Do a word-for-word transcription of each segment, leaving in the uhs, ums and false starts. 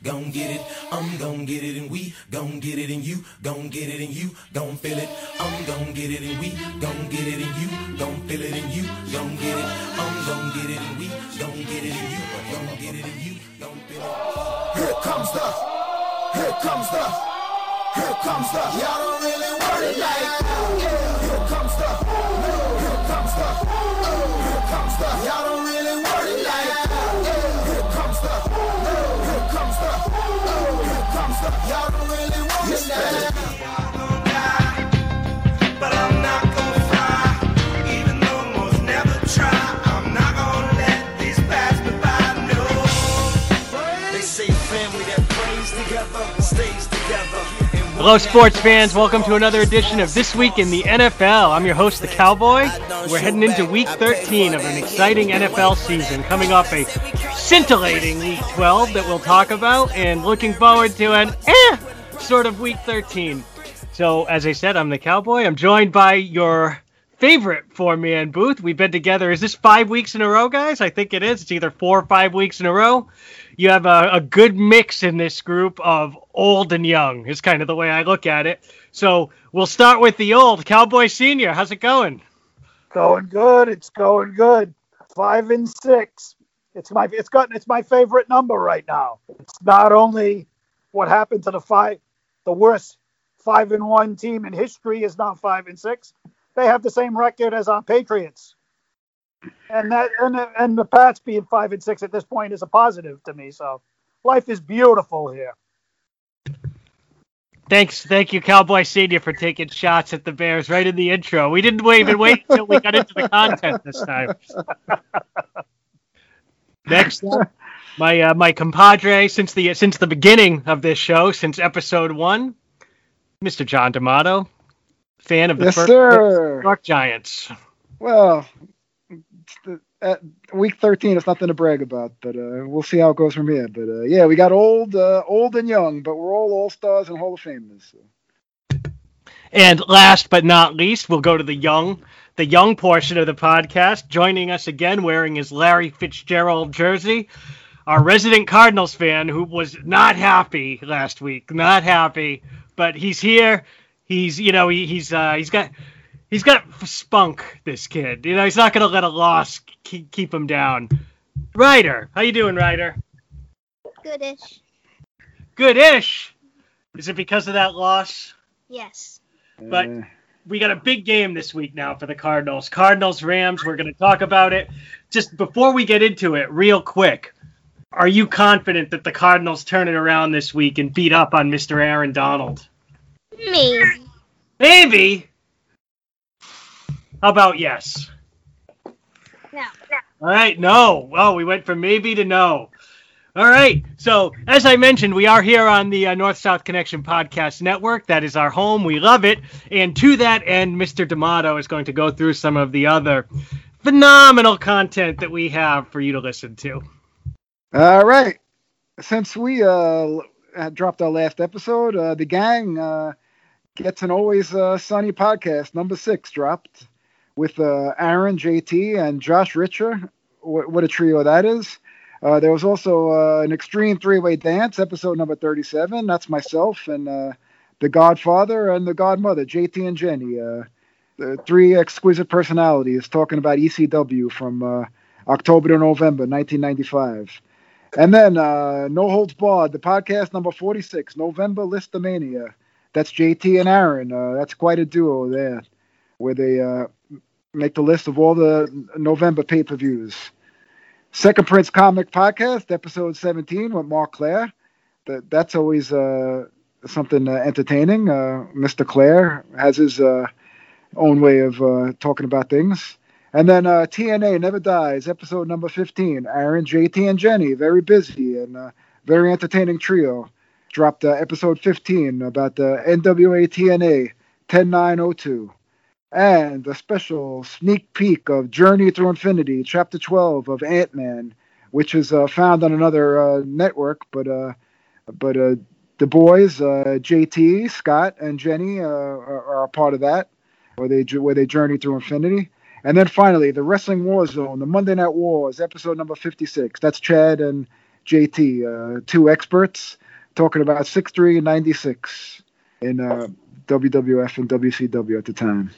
gon' get it. I'm gon' get it and we gon' get it and you gon' get it and you gon' feel it. I'm gon' get it and we gon' get it and you gon' feel it and you gon' get it. I'm gon' get it and we gon' get it and you gon' get it and you gon' feel it. Here comes the, here comes the, here comes the. Y'all don't really want it like that. Here comes the, here comes the, here comes the. Y'all don't really want it like that. Here comes the, here comes the, here comes the. Y'all don't really want it like that. But I'm not gonna fly, even though most never try. I'm not gonna let this pass me by, no. They say family that prays together stays together. Hello, sports fans. Welcome to another edition of This Week in the N F L. I'm your host, The Cowboy. We're heading into Week thirteen of an exciting N F L season, coming off a scintillating Week twelve that we'll talk about, and looking forward to an eh sort of Week thirteen. So, as I said, I'm The Cowboy. I'm joined by your favorite four-man booth. We've been together. Is this five weeks in a row, guys? I think it is. It's either four or five weeks in a row. You have a, a good mix in this group of old and young, is kind of the way I look at it. So we'll start with the old. Cowboy Senior, how's it going? Going good. It's going good. Five and six. It's my it's got it's my favorite number right now. It's not only what happened to the five, the worst five and one team in history is now five and six. They have the same record as our Patriots. And that and the, and the Pats being five and six at this point is a positive to me. So life is beautiful here. Thanks, thank you, Cowboy Senior, for taking shots at the Bears right in the intro. We didn't even wait until we got into the content this time. Next up, my uh, my compadre since the since the beginning of this show, since episode one, Mister John D'Amato, fan of the yes, first sir. New York Giants. Well. At week thirteen, it's nothing to brag about, but uh, we'll see how it goes from here. But uh, yeah, we got old, uh, old and young, but we're all all stars and Hall of Famers. So. And last but not least, we'll go to the young, the young portion of the podcast. Joining us again, wearing his Larry Fitzgerald jersey, our resident Cardinals fan who was not happy last week, not happy, but he's here. He's, you know, he, he's, uh, he's got. He's got spunk, this kid. You know, he's not going to let a loss keep, keep him down. Ryder, how you doing, Ryder? Goodish. Goodish? Is it because of that loss? Yes. But we got a big game this week now for the Cardinals. Cardinals-Rams, we're going to talk about it. Just before we get into it, real quick, are you confident that the Cardinals turn it around this week and beat up on Mister Aaron Donald? Maybe. Maybe? How about yes? No. All right, no. Well, we went from maybe to no. All right. So, as I mentioned, we are here on the uh, North-South Connection Podcast Network. That is our home. We love it. And to that end, Mister D'Amato is going to go through some of the other phenomenal content that we have for you to listen to. All right. Since we uh, had dropped our last episode, uh, the gang uh, gets an Always uh, Sunny podcast. Number six dropped. With uh, Aaron, J T, and Josh Richer. What, what a trio that is. Uh, there was also uh, an Extreme Three-Way Dance, episode number thirty-seven. That's myself and uh, the Godfather and the Godmother, J T and Jenny. Uh, the three exquisite personalities talking about E C W from uh, October to November nineteen ninety-five. And then uh, No Holds Barred, the podcast number forty-six, November Listomania. That's J T and Aaron. Uh, that's quite a duo there, where they... Uh, make the list of all the November pay-per-views. Second Prince Comic Podcast, episode seventeen with Mark Claire. That, that's always uh, something uh, entertaining. Uh, Mister Claire has his uh, own way of uh, talking about things. And then uh, T N A Never Dies, episode number fifteen. Aaron, J T, and Jenny, very busy and uh, very entertaining trio. Dropped uh, episode fifteen about the N W A T N A ten nine oh two. And a special sneak peek of Journey Through Infinity, Chapter twelve of Ant-Man, which is uh, found on another uh, network. But uh, but uh, the boys, uh, J T, Scott, and Jenny, uh, are, are a part of that, where they where they journey through infinity. And then finally, the Wrestling War Zone, the Monday Night Wars, episode number fifty-six. That's Chad and J T, uh, two experts talking about six three and ninety-six in uh, W W F and W C W at the time.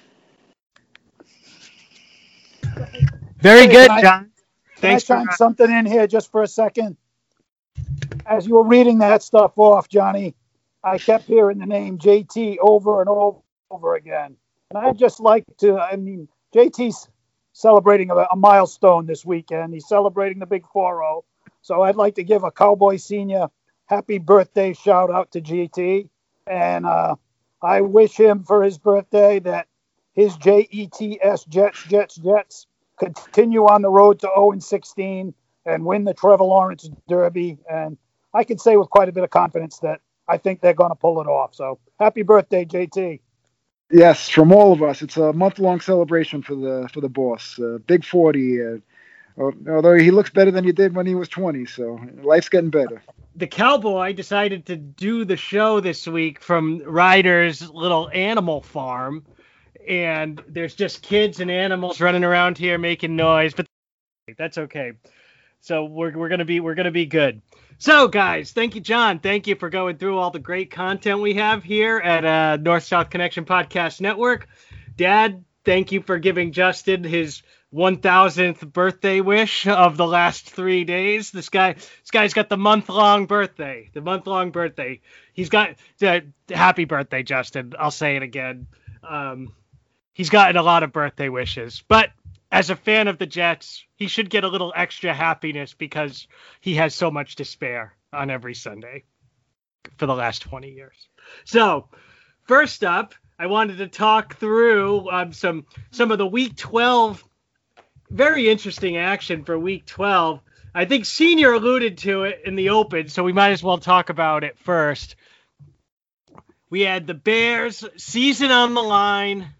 Very Hey, good, can I- John. Can Thanks I for chime something in here just for a second? As you were reading that stuff off, Johnny, I kept hearing the name J T over and over, over again. And I'd just like to, I mean, J T's celebrating a, a milestone this weekend. He's celebrating the big four oh. So I'd like to give a Cowboy Senior happy birthday shout out to J T. And uh, I wish him for his birthday that his J E T S Jets, Jets, Jets continue on the road to oh and sixteen and win the Trevor Lawrence Derby. And I can say with quite a bit of confidence that I think they're going to pull it off. So happy birthday, J T. Yes, from all of us, it's a month-long celebration for the for the boss. Uh, big forty. Uh, although he looks better than he did when he was twenty, so life's getting better. The Cowboy decided to do the show this week from Ryder's little animal farm, and there's just kids and animals running around here making noise, but that's okay. So we're we're gonna be we're gonna be good. So guys, thank you, John. Thank you for going through all the great content we have here at uh, North South Connection Podcast Network. Dad, thank you for giving Justin his one thousandth birthday wish of the last three days. This guy, this guy's got the month-long birthday. The month-long birthday. He's got uh, happy birthday, Justin. I'll say it again. Um, he's gotten a lot of birthday wishes, but as a fan of the Jets, he should get a little extra happiness because he has so much to spare on every Sunday for the last twenty years. So, first up, I wanted to talk through um, some some of the Week twelve, very interesting action for Week twelve. I think Senior alluded to it in the open, so we might as well talk about it first. We had the Bears, season on the line.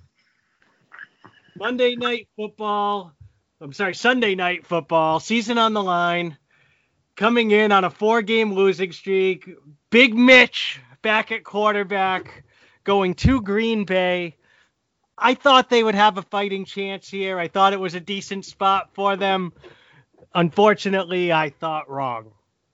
Monday Night Football, I'm sorry, Sunday Night Football, season on the line, coming in on a four-game losing streak. Big Mitch back at quarterback, going to Green Bay. I thought they would have a fighting chance here. I thought it was a decent spot for them. Unfortunately, I thought wrong.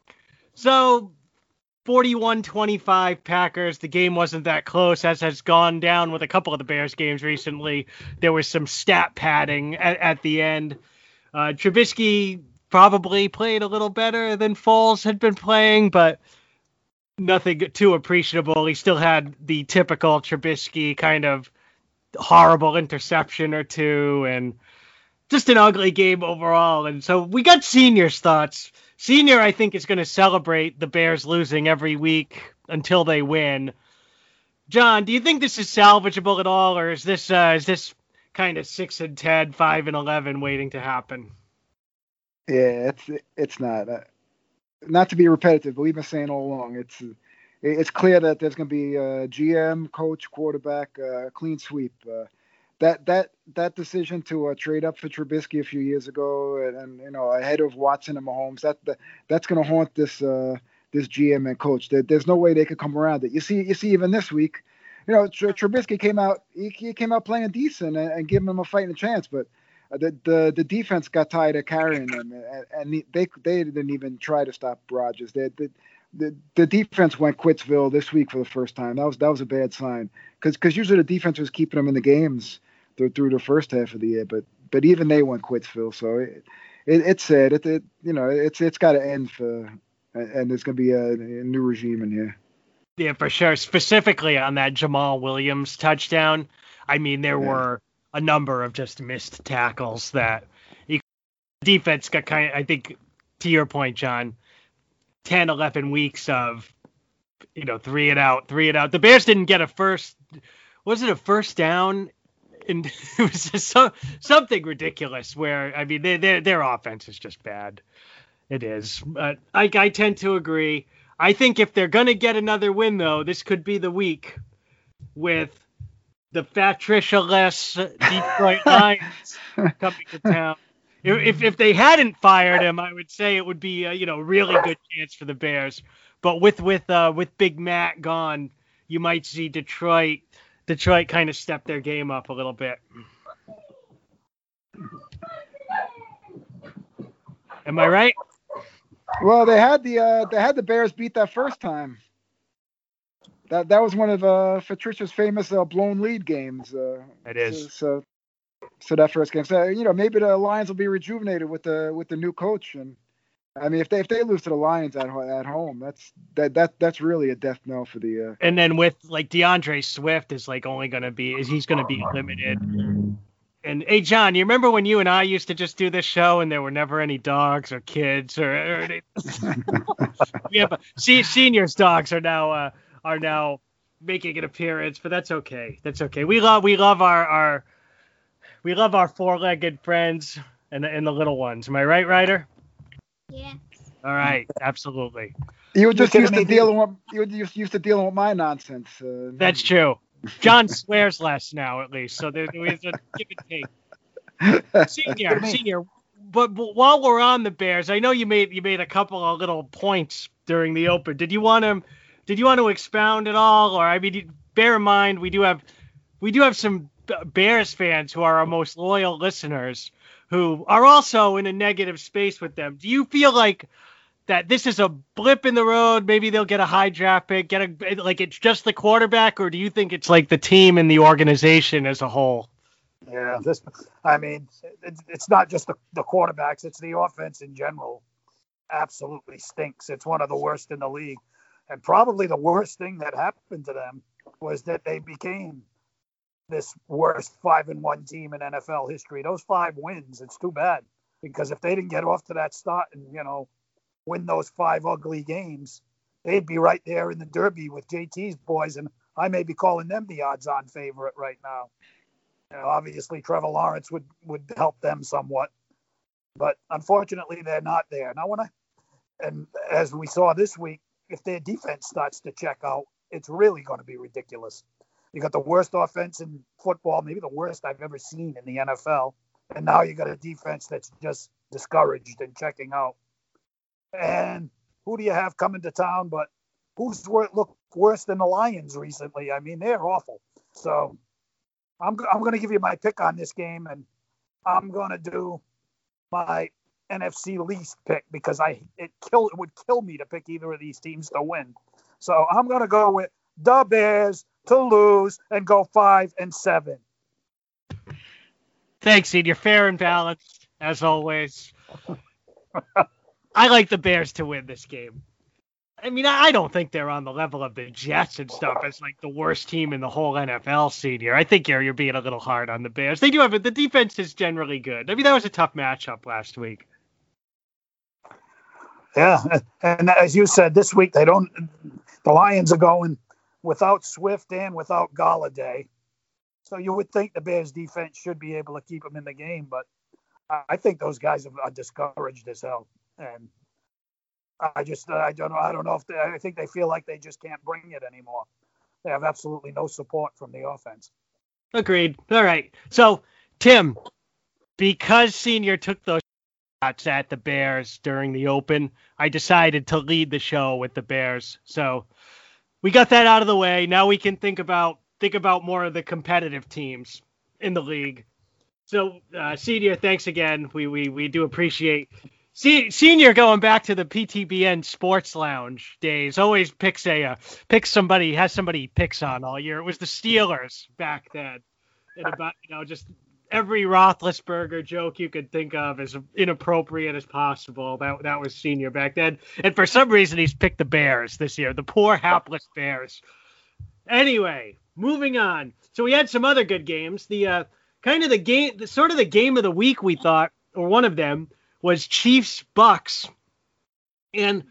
So, forty-one twenty-five Packers. The game wasn't that close, as has gone down with a couple of the Bears games recently. There was some stat padding at, at the end. Uh, Trubisky probably played a little better than Foles had been playing, but nothing too appreciable. He still had the typical Trubisky kind of horrible interception or two, and just an ugly game overall. And so we got Senior's thoughts. Senior, I think, is going to celebrate the Bears losing every week until they win. John, do you think this is salvageable at all, or is this uh, is this kind of six and ten, five and eleven waiting to happen? Yeah, it's it's not. Uh, not to be repetitive, but we've been saying all along, it's it's clear that there's going to be a G M, coach, quarterback, uh, clean sweep. Uh, that that that decision to uh, trade up for Trubisky a few years ago, and, and you know ahead of Watson and Mahomes, that, that that's going to haunt this uh, this G M and coach. There, there's no way they could come around it. You see, you see, even this week, you know, Tr- Trubisky came out, he, he came out playing decent and, and giving them a fighting chance, but the the the defense got tired of carrying them, and, and they they didn't even try to stop Rodgers. They, they, the the defense went Quitsville this week for the first time. That was that was a bad sign because because usually the defense was keeping them in the games through, through the first half of the year, but but even they went Quitsville. So it, it it's sad. It, it you know it's it's got to end for, and there's going to be a, a new regime in here. Yeah, for sure. Specifically on that Jamal Williams touchdown, I mean there yeah. were a number of just missed tackles that you, defense got kind of. I think to your point, John. ten, eleven weeks of, you know, three and out, three and out. The Bears didn't get a first, was it a first down? And it was just so, something ridiculous where, I mean, they, they, their offense is just bad. It is. But I, I tend to agree. I think if they're going to get another win, though, this could be the week with the Patricia-less Detroit Lions coming to town. If if they hadn't fired him, I would say it would be a, you know, really good chance for the Bears. But with with uh, with Big Matt gone, you might see Detroit Detroit kind of step their game up a little bit. Am I right? Well, they had the uh, they had the Bears beat that first time. That that was one of uh, Patricia's famous uh, blown lead games. Uh, It is. So, so so that first game. So you know maybe the Lions will be rejuvenated with the with the new coach. And I mean if they if they lose to the Lions at ho- at home, that's that that that's really a death knell for the. Uh, And then with like DeAndre Swift is like only going to be is he's going to be limited. And hey, John, you remember when you and I used to just do this show and there were never any dogs or kids or, or any... yeah, but see, seniors' dogs are now uh, are now making an appearance, but that's okay. That's okay. We love we love our our we love our four-legged friends and the, and the little ones. Am I right, Ryder? Yeah. All right, absolutely. you were just You're used to kidding me, dealing with you were just used to dealing with my nonsense. Uh, That's true. John swears less now, at least, so there, there's a give and take. Senior, senior. But, but while we're on the Bears, I know you made you made a couple of little points during the open. Did you want to did you want to expound at all, or I mean, bear in mind we do have we do have some Bears fans who are our most loyal listeners who are also in a negative space with them. Do you feel like that this is a blip in the road? Maybe they'll get a high draft pick, get a like it's just the quarterback, or do you think it's like the team and the organization as a whole? Yeah, this. I mean, it's, it's not just the, the quarterbacks; it's the offense in general. Absolutely stinks. It's one of the worst in the league, and probably the worst thing that happened to them was that they became this worst five and one team in N F L history. Those five wins, it's too bad because if they didn't get off to that start and you know win those five ugly games, they'd be right there in the Derby with J T's boys, and I may be calling them the odds-on favorite right now. You know, obviously, Trevor Lawrence would, would help them somewhat, but unfortunately, they're not there. Now, when I and as we saw this week, if their defense starts to check out, it's really going to be ridiculous. You got the worst offense in football, maybe the worst I've ever seen in the N F L, and now you got a defense that's just discouraged and checking out. And who do you have coming to town? But who's looked worse than the Lions recently? I mean, they're awful. So I'm I'm going to give you my pick on this game, and I'm going to do my N F C least pick because I it kill it would kill me to pick either of these teams to win. So I'm going to go with the Bears to lose and go five and seven. Thanks, Ed. You're fair and balanced as always. I like the Bears to win this game. I mean, I don't think they're on the level of the Jets and stuff as like the worst team in the whole N F L, senior. I think you're you're being a little hard on the Bears. They do have it. The defense is generally good. I mean, that was a tough matchup last week. Yeah, and as you said, this week they don't. The Lions are going without Swift and without Galladay, so you would think the Bears defense should be able to keep them in the game, but I think those guys are discouraged as hell, and I just I don't know I don't know if they, I think they feel like they just can't bring it anymore. They have absolutely no support from the offense. Agreed. All right. So Tim, because Senior took those shots at the Bears during the Open, I decided to lead the show with the Bears. So we got that out of the way. Now we can think about think about more of the competitive teams in the league. So uh, Senior, thanks again. We we we do appreciate. See, Senior going back to the P T B N Sports Lounge days, always picks a uh, picks somebody, has somebody he picks on all year. It was the Steelers back then, and about you know just every Roethlisberger joke you could think of as inappropriate as possible. That that was Senior back then, and for some reason he's picked the Bears this year, the poor hapless Bears. Anyway, moving on. So we had some other good games. The uh, kind of the game, the sort of the game of the week we thought, or one of them, was Chiefs Bucks. And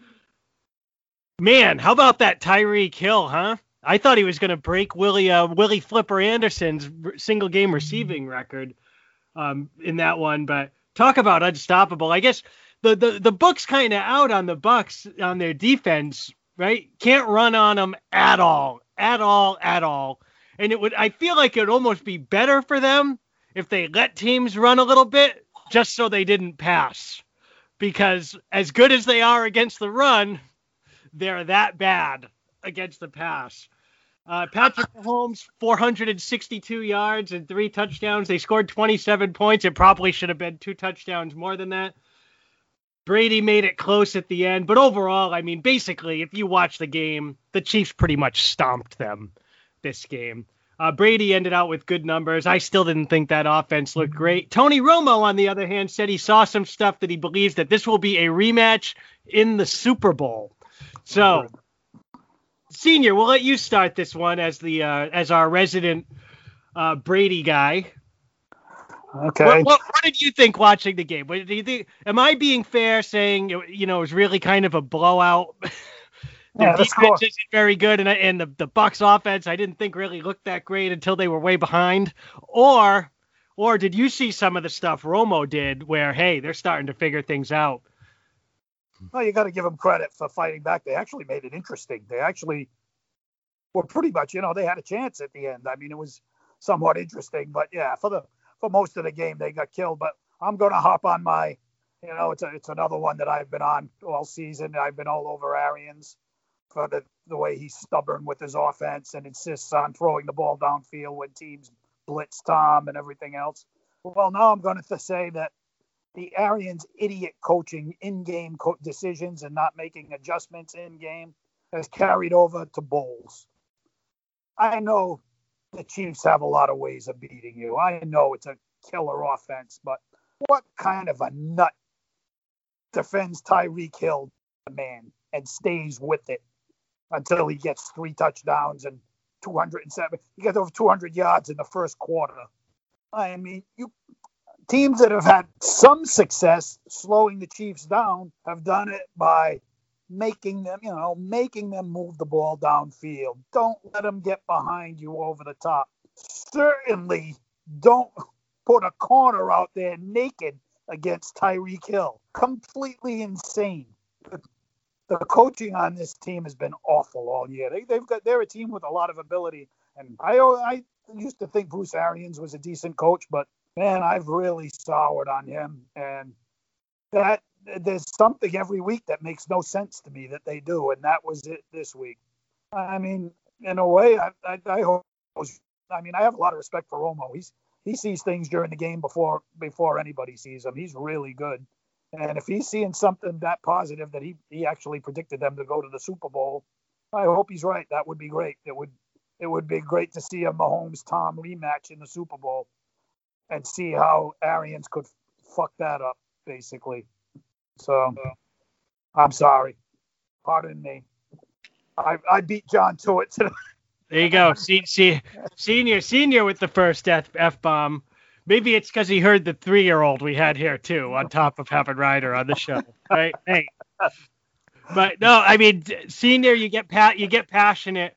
man, how about that Tyreek Hill, huh? I thought he was going to break Willie uh, Willie Flipper Anderson's single game receiving record um, in that one, but talk about unstoppable. I guess the the, the book's kind of out on the Bucks on their defense, right? Can't run on them at all, at all, at all. And it would I feel like it would almost be better for them if they let teams run a little bit, just so they didn't pass, because as good as they are against the run, they're that bad against the pass. Uh, Patrick Mahomes, four hundred sixty-two yards and three touchdowns. They scored twenty-seven points. It probably should have been two touchdowns more than that. Brady made it close at the end, but overall, I mean, basically, if you watch the game, the Chiefs pretty much stomped them this game. Uh, Brady ended out with good numbers. I still didn't think that offense looked great. Tony Romo, on the other hand, said he saw some stuff that he believes that this will be a rematch in the Super Bowl. So, Senior, we'll let you start this one as the uh, as our resident uh, Brady guy. Okay. What, what, what did you think watching the game? What do you think? Am I being fair saying you know it was really kind of a blowout? Their Yeah, the defense score. isn't very good, and and the the Bucs offense I didn't think really looked that great until they were way behind. Or or did you see some of the stuff Romo did where hey they're starting to figure things out? Well, you got to give them credit for fighting back. They actually made it interesting. They actually were pretty much, you know, they had a chance at the end. I mean, it was somewhat interesting, but yeah, for the for most of the game they got killed. But I'm going to hop on my, you know, it's a, it's another one that I've been on all season. I've been all over Arians for the, the way he's stubborn with his offense and insists on throwing the ball downfield when teams blitz Tom and everything else. Well, now I'm going to say that the Arians' idiot coaching in-game co- decisions and not making adjustments in-game has carried over to Bowles. I know the Chiefs have a lot of ways of beating you. I know it's a killer offense, but what kind of a nut defends Tyreek Hill, man, and stays with it until he gets three touchdowns and two hundred seven. He gets over two hundred yards in the first quarter. I mean, you teams that have had some success slowing the Chiefs down have done it by making them, you know, making them move the ball downfield. Don't let them get behind you over the top. Certainly don't put a corner out there naked against Tyreek Hill. Completely insane. The, the coaching on this team has been awful all year. They, they've got they're a team with a lot of ability, and I I used to think Bruce Arians was a decent coach, but man, I've really soured on him, and that there's something every week that makes no sense to me that they do, and that was it this week. I mean, in a way, I I, I hope. I mean, I have a lot of respect for Romo. He's he sees things during the game before before anybody sees them. He's really good, and if he's seeing something that positive that he he actually predicted them to go to the Super Bowl, I hope he's right. That would be great. It would it would be great to see a Mahomes Tom rematch in the Super Bowl, and see how Arians could fuck that up, basically. So, I'm sorry. Pardon me. I, I beat John to it today. There you go. See, see, senior, senior with the first F, F-bomb. Maybe it's because he heard the three-year-old we had here, too, on top of having Ryder on the show. Right? Hey. But, no, I mean, senior, you get pa- you get passionate.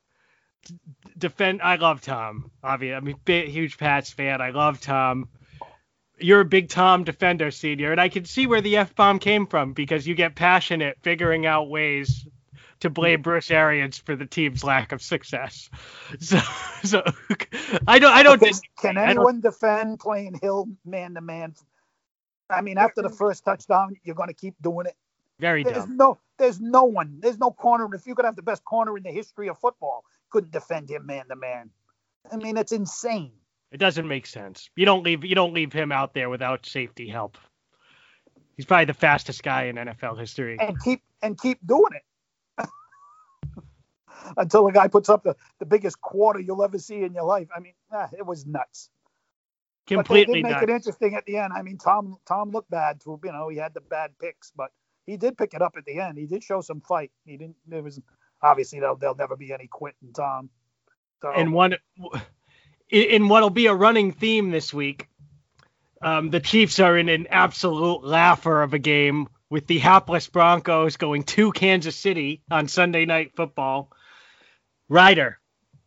Defend. I love Tom. Obviously, I'm a big, huge Pats fan. I love Tom. You're a big Tom defender, senior, and I can see where the F-bomb came from because you get passionate figuring out ways to blame Bruce Arians for the team's lack of success. So, so I don't, I don't. Can, dis- can I anyone don't, defend playing Hill man to man? I mean, after the first touchdown, you're going to keep doing it. Very there's dumb. No, there's no one. There's no corner. If you could have the best corner in the history of football, couldn't defend him man to man. I mean, it's insane. It doesn't make sense. You don't leave you don't leave him out there without safety help. He's probably the fastest guy in N F L history. And keep and keep doing it. Until the guy puts up the, the biggest quarter you'll ever see in your life. I mean, ah, it was nuts. Completely but they did make nuts. it interesting at the end. I mean, Tom Tom looked bad through, you know, he had the bad picks, but he did pick it up at the end. He did show some fight. He didn't. There was obviously there'll, there'll never be any quitting Tom. So, and one. In what'll be a running theme this week, um, the Chiefs are in an absolute laugher of a game with the hapless Broncos going to Kansas City on Sunday Night Football. Ryder,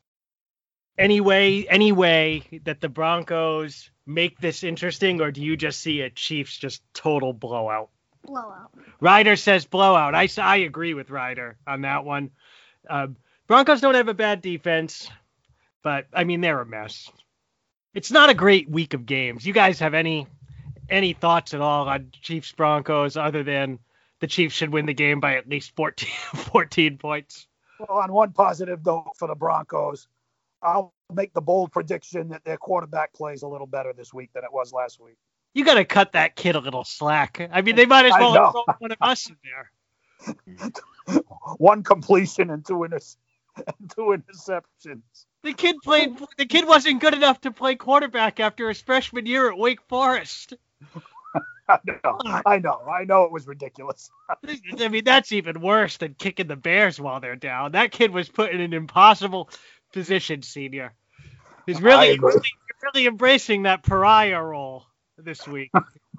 any way, any way that the Broncos make this interesting, or do you just see a Chiefs just total blowout? Blowout. Ryder says blowout. I, I agree with Ryder on that one. Uh, Broncos don't have a bad defense. But, I mean, they're a mess. It's not a great week of games. You guys have any any thoughts at all on Chiefs Broncos other than the Chiefs should win the game by at least fourteen, fourteen points? Well, on one positive note for the Broncos, I'll make the bold prediction that their quarterback plays a little better this week than it was last week. You got to cut that kid a little slack. I mean, they might as I well know. have thrown one of us in there. One completion and two, inter- and two interceptions. The kid played. The kid wasn't good enough to play quarterback after his freshman year at Wake Forest. I know, I know, I know it was ridiculous. I mean, that's even worse than kicking the Bears while they're down. That kid was put in an impossible position, Senior. He's I really, agree. really, really embracing that pariah role this week.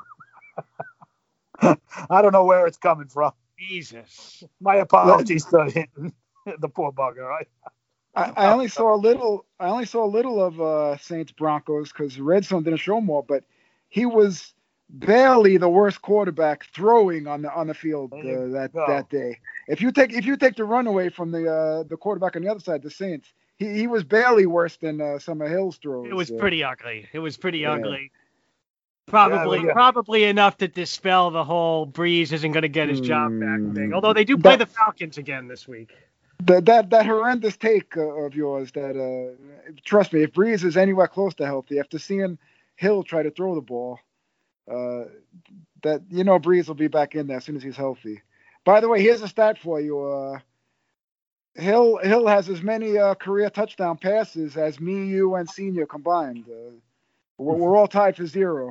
I don't know where it's coming from. Jesus. My apologies to him, the poor bugger. I, I, I only saw a little. I only saw a little of uh, Saints Broncos because Redstone didn't show more. But he was barely the worst quarterback throwing on the on the field There you uh, that go. that day. If you take if you take the run away from the uh, the quarterback on the other side, the Saints, he, he was barely worse than uh, some of Hill's throws. It was uh, pretty ugly. It was pretty Yeah. ugly. Probably, Yeah, yeah. probably enough to dispel the whole Breeze isn't going to get his job back Hmm. thing. Although they do play But- the Falcons again this week. That that that horrendous take uh, of yours. That uh, trust me, if Breeze is anywhere close to healthy, after seeing Hill try to throw the ball, uh, that you know Breeze will be back in there as soon as he's healthy. By the way, here's a stat for you. Uh, Hill Hill has as many uh, career touchdown passes as me, you, and Senior combined. Uh, we're, we're all tied for zero.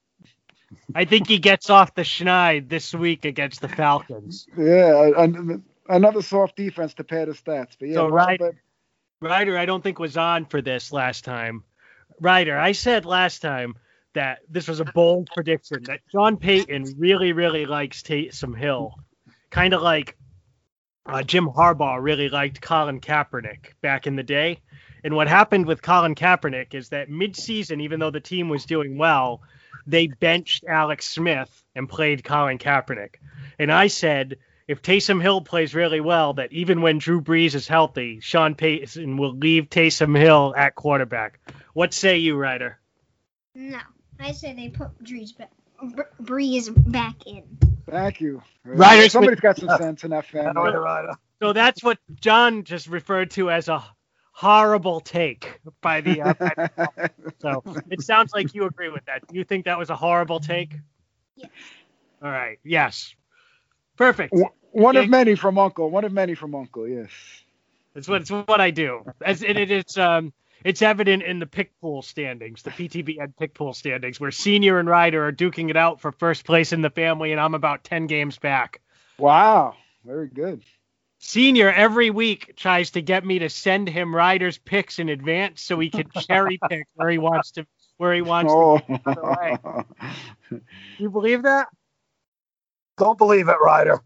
I think he gets off the schneid this week against the Falcons. Yeah, an- another soft defense to pad his stats. But yeah, So, well, right- but Ryder, I don't think was on for this last time. Ryder, I said last time that this was a bold prediction that John Payton really, really likes Taysom Hill, kind of like uh, Jim Harbaugh really liked Colin Kaepernick back in the day. And what happened with Colin Kaepernick is that mid-season, even though the team was doing well, they benched Alex Smith and played Colin Kaepernick. And I said, if Taysom Hill plays really well, that even when Drew Brees is healthy, Sean Payton will leave Taysom Hill at quarterback. What say you, Ryder? No, I say they put Breeze back, Breeze back in. thank you. Uh, Ryder somebody's got some sense in that family. Righta, righta. So that's what John just referred to as a horrible take by the. Uh, by the so it sounds like you agree with that. Do you think that was a horrible take? Yes. All right. Yes. Perfect. One- One Yeah. of many from Uncle. One of many from Uncle. Yes. It's what it's what I do. As and it, it's um it's evident in the pick pool standings, the P T B N pick pool standings, where Senior and Ryder are duking it out for first place in the family, and I'm about ten games back. Wow. Very good. Senior every week tries to get me to send him Ryder's picks in advance so he can cherry pick where he wants to where he wants Oh. to go the other way. You believe that? Don't believe it, Ryder.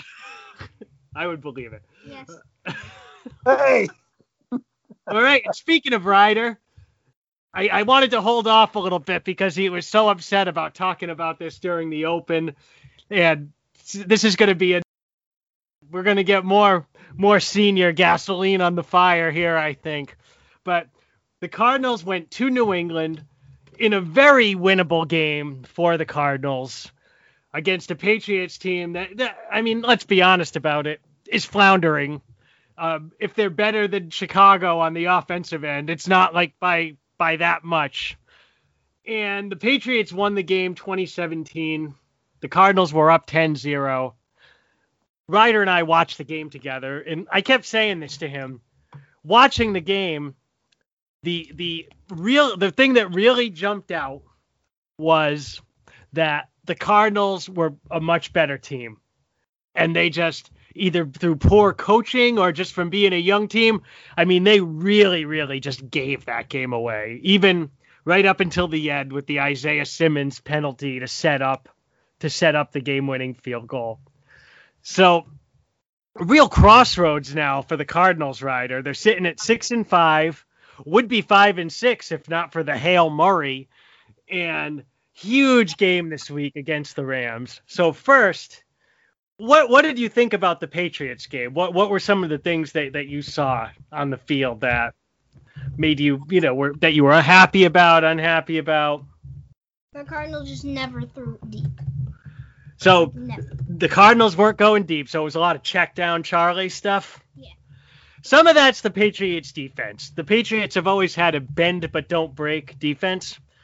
I would believe it. Yes. Hey, All right. And speaking of Ryder, I, I wanted to hold off a little bit because he was so upset about talking about this during the Open, and this is going to be a. We're going to get more more Senior gasoline on the fire here, I think. But the Cardinals went to New England in a very winnable game for the Cardinals against a Patriots team that, that I mean, let's be honest about it, is floundering. Um, if they're better than Chicago on the offensive end, it's not like by by that much. And the Patriots won the game twenty seventeen. The Cardinals were up ten zero. Ryder and I watched the game together, and I kept saying this to him. Watching the game, the the real the thing that really jumped out was that the Cardinals were a much better team. And they just, either through poor coaching or just from being a young team, I mean, they really, really just gave that game away. Even right up until the end with the Isaiah Simmons penalty to set up to set up the game-winning field goal. So, real crossroads now for the Cardinals, Ryder. They're sitting at six and five, would be five and six if not for the Hail Murray, and huge game this week against the Rams. So first, what what did you think about the Patriots game? What what were some of the things that, that you saw on the field that made you, you know, were that you were happy about, unhappy about? The Cardinals just never threw deep. So Never. the Cardinals weren't going deep, so it was a lot of check down Charlie stuff. Yeah. Some of that's the Patriots defense. The Patriots have always had a bend but don't break defense.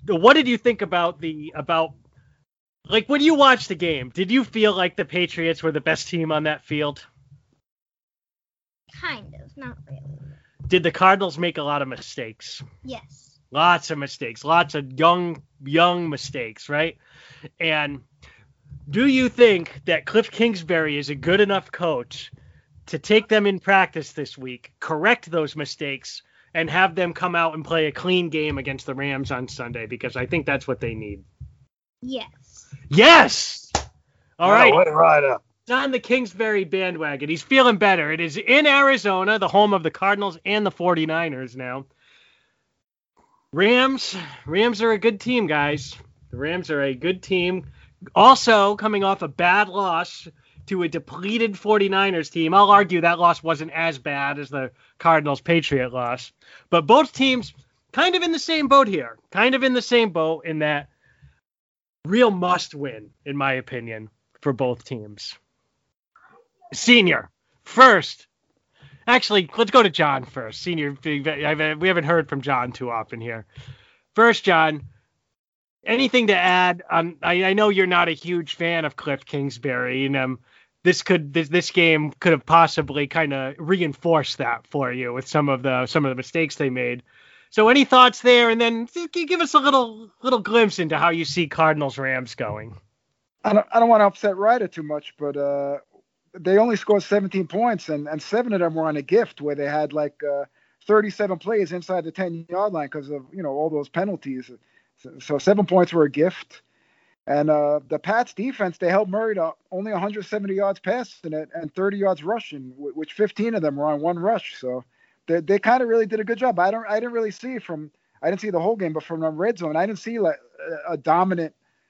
what did you think about the about like when you watched the game? Did you feel like the Patriots were the best team on that field? Kind of, not really. Did the Cardinals make a lot of mistakes? Yes. Lots of mistakes, lots of young, young mistakes, right? And do you think that Cliff Kingsbury is a good enough coach to take them in practice this week, correct those mistakes, and have them come out and play a clean game against the Rams on Sunday? Because I think that's what they need. Yes. Yes! All right. Way right up. He's on the Kingsbury bandwagon. He's feeling better. It is in Arizona, the home of the Cardinals and the forty-niners now. Rams. Rams are a good team, guys. The Rams are a good team. Also, coming off a bad loss to a depleted forty-niners team. I'll argue that loss wasn't as bad as the Cardinals-Patriot loss. But both teams kind of in the same boat here. Kind of in the same boat in that real must-win, in my opinion, for both teams. Senior, first. Actually, let's go to John first. Senior, we haven't heard from John too often here. First, John, anything to add on? I, I know you're not a huge fan of Cliff Kingsbury, and um, this could this this game could have possibly kind of reinforced that for you with some of the some of the mistakes they made. So, any thoughts there? And then give us a little little glimpse into how you see Cardinals Rams going. I don't I don't want to upset Ryder too much, but uh, they only scored seventeen points, and, and seven of them were on a gift where they had like uh, thirty-seven plays inside the ten-yard line because of, you know, all those penalties. So, so seven points were a gift. And uh, the Pats defense, they held Murray to only one hundred seventy yards passing it and thirty yards rushing, which fifteen of them were on one rush. So they they kind of really did a good job. I don't I didn't really see from I didn't see the whole game, but from the red zone, I didn't see like a dominant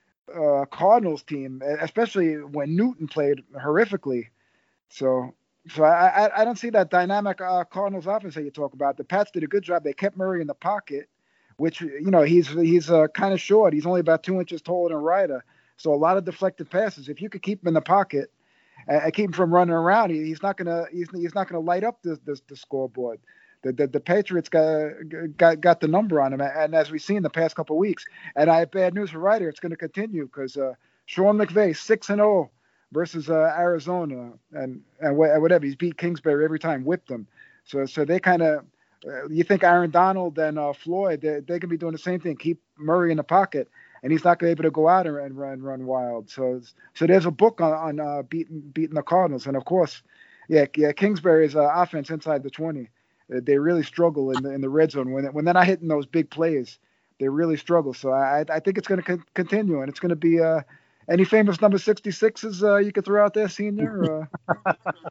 uh, Cardinals team, especially when Newton played horrifically. So, so I, I, I don't see that dynamic uh, Cardinals offense that you talk about. The Pats did a good job. They kept Murray in the pocket, which, you know, he's he's uh, kind of short. He's only about two inches taller than Ryder. So a lot of deflected passes. If you could keep him in the pocket and, and keep him from running around, he, he's not gonna he's he's not gonna light up the the, the scoreboard. The, the the Patriots got got got the number on him, and as we've seen the past couple of weeks. And I have bad news for Ryder. It's going to continue because uh, Sean McVay six and zero. Versus uh, Arizona and, and whatever. He's beat Kingsbury every time, whipped them. So so they kind of, uh, you think Aaron Donald and uh, Floyd, they, they can be doing the same thing, keep Murray in the pocket, and he's not going to be able to go out and, and run run wild. So so there's a book on, on uh, beating beating the Cardinals. And, of course, yeah, yeah Kingsbury's uh, offense inside the twenty, uh, they really struggle in the, in the red zone. When, when they're not hitting those big plays, they really struggle. So I, I think it's going to con- continue, and it's going to be uh, – any famous number sixty-sixes uh, you could throw out there, Senior? Uh...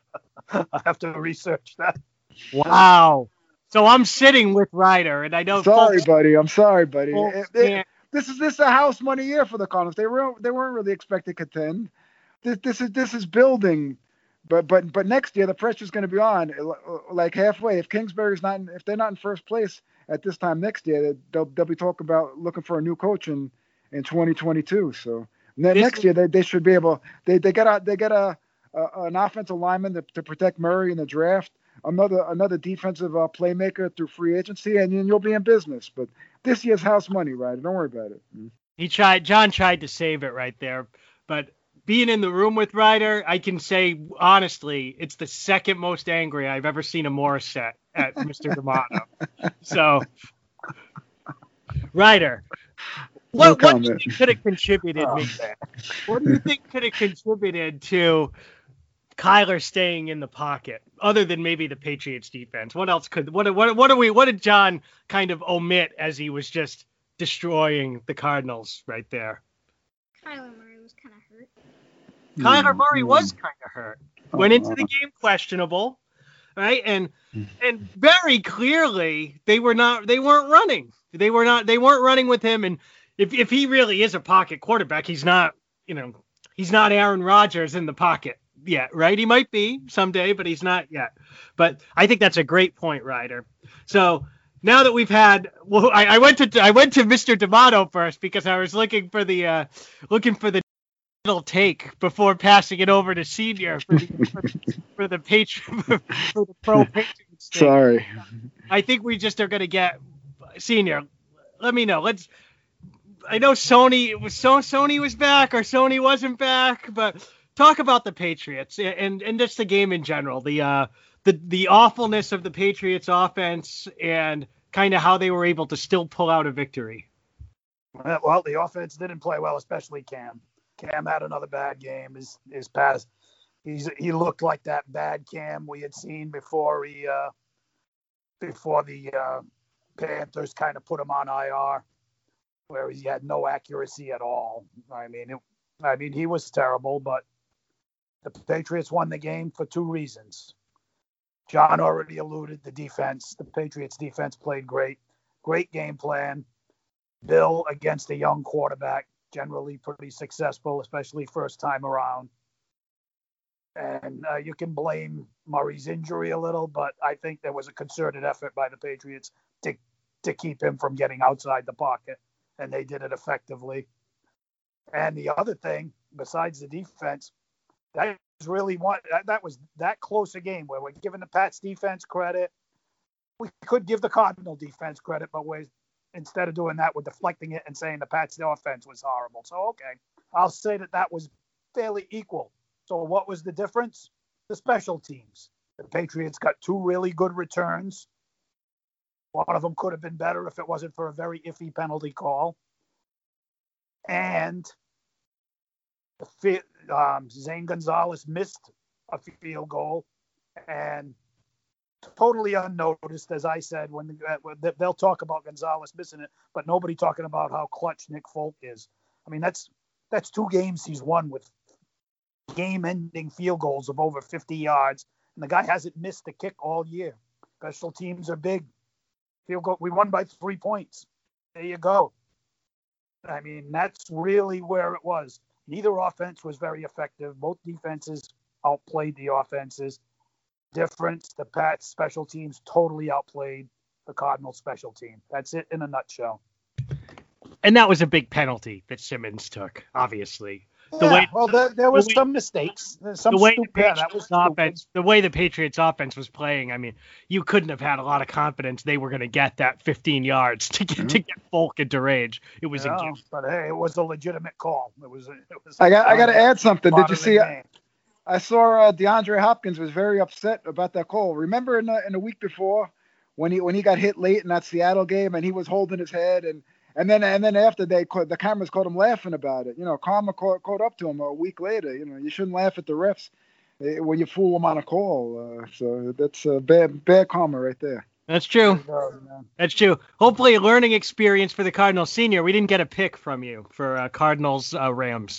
I have to research that. Wow. So I'm sitting with Ryder, and I know. Sorry, folks, buddy. I'm sorry, buddy. Folks, it, it, this is this is a house money year for the Cardinals. They were they weren't really expected to contend. This this is this is building, but but but next year the pressure's going to be on, like halfway. If Kingsbury's not, in, if they're not in first place at this time next year, they'll they'll be talking about looking for a new coach in in twenty twenty-two. So. Then next year they, they should be able they they get a they get a, a an offensive lineman to, to protect Murray in the draft, another another defensive uh, playmaker through free agency, and then you'll be in business. But this year's house money, right? Don't worry about it. He tried. John tried to save it right there, but being in the room with Ryder, I can say honestly, it's the second most angry I've ever seen a Morissette at Mister D'Amato. So, Ryder. What, no what do you think could have contributed? Oh. What do you think could have contributed to Kyler staying in the pocket, other than maybe the Patriots defense? What else could? What what what are we? What did John kind of omit as he was just destroying the Cardinals right there? Kyler Murray was kind of hurt. Kyler mm-hmm. Murray was kind of hurt. Went into the game questionable, right? And and very clearly they were not. They weren't running. They were not. They weren't running with him. And If if he really is a pocket quarterback, he's not, you know, he's not Aaron Rodgers in the pocket yet, right? He might be someday, but he's not yet. But I think that's a great point, Ryder. So now that we've had, well, I, I went to I went to Mister D'Amato first because I was looking for the uh, looking for the little take before passing it over to Senior for the for, for the Patriot for the pro Patriots. Sorry, I think we just are going to get Senior. Let me know. Let's. I know Sony was so Sony was back or Sony wasn't back, but talk about the Patriots and and just the game in general. The uh the the awfulness of the Patriots offense and kind of how they were able to still pull out a victory. Well, the offense didn't play well, especially Cam. Cam had another bad game. His his pass, he's he looked like that bad Cam we had seen before he uh, before the uh, Panthers kind of put him on I R, where he had no accuracy at all. I mean, it, I mean he was terrible, but the Patriots won the game for two reasons. John already alluded the defense. The Patriots defense played great, great game plan. Bill against a young quarterback, generally pretty successful, especially first time around. And uh, you can blame Murray's injury a little, but I think there was a concerted effort by the Patriots to to keep him from getting outside the pocket, and they did it effectively. And the other thing, besides the defense, that was really one that, that was that close a game where we're giving the Pats defense credit. We could give the Cardinal defense credit, but we're instead of doing that, we're deflecting it and saying the Pats' offense was horrible. So, okay, I'll say that that was fairly equal. So what was the difference? The special teams. The Patriots got two really good returns. One of them could have been better if it wasn't for a very iffy penalty call. And the, um, Zane Gonzalez missed a field goal. And totally unnoticed, as I said, when the, they'll talk about Gonzalez missing it, but nobody talking about how clutch Nick Folk is. I mean, that's that's two games he's won with game-ending field goals of over fifty yards, and the guy hasn't missed a kick all year. Special teams are big. Field goal, we won by three points. There you go. I mean, that's really where it was. Neither offense was very effective. Both defenses outplayed the offenses. Difference, the Pats special teams totally outplayed the Cardinals special team. That's it in a nutshell. And that was a big penalty that Simmons took, obviously. The yeah, way, well, there, there was the way, some mistakes. Some the way stupid, the yeah, Patriots that was offense, stupid. the way the Patriots offense was playing, I mean, you couldn't have had a lot of confidence they were going to get that fifteen yards to get mm-hmm. to get Folk into range. It was yeah, a gift. But hey, it was a legitimate call. It was. It was I got. I got to add something. Did you see? Game. I saw uh, DeAndre Hopkins was very upset about that call. Remember in the, in the week before when he when he got hit late in that Seattle game and he was holding his head and and then and then after they caught, the cameras caught him laughing about it. You know, karma caught, caught up to him a week later. You know, you shouldn't laugh at the refs when you fool them on a call. Uh, so that's uh, bad bad karma right there. That's true. That's true. Hopefully a learning experience for the Cardinals senior. We didn't get a pick from you for uh, Cardinals uh, Rams.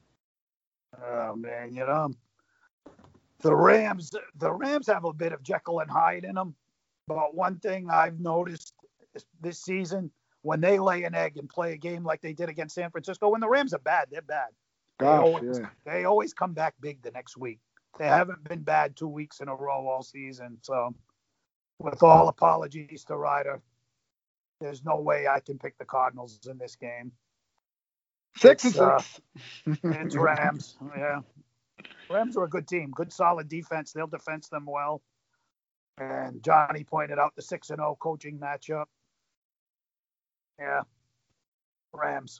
Oh man, you know. The Rams, the Rams have a bit of Jekyll and Hyde in them. But one thing I've noticed this season, when they lay an egg and play a game like they did against San Francisco, when the Rams are bad, they're bad. They, Gosh, always, yeah. they always come back big the next week. They haven't been bad two weeks in a row all season. So with all apologies to Ryder, there's no way I can pick the Cardinals in this game. Six it's, and six. Uh, it's Rams, yeah. Rams are a good team, good solid defense. They'll defense them well. And Johnny pointed out the six and oh coaching matchup. Yeah, Rams.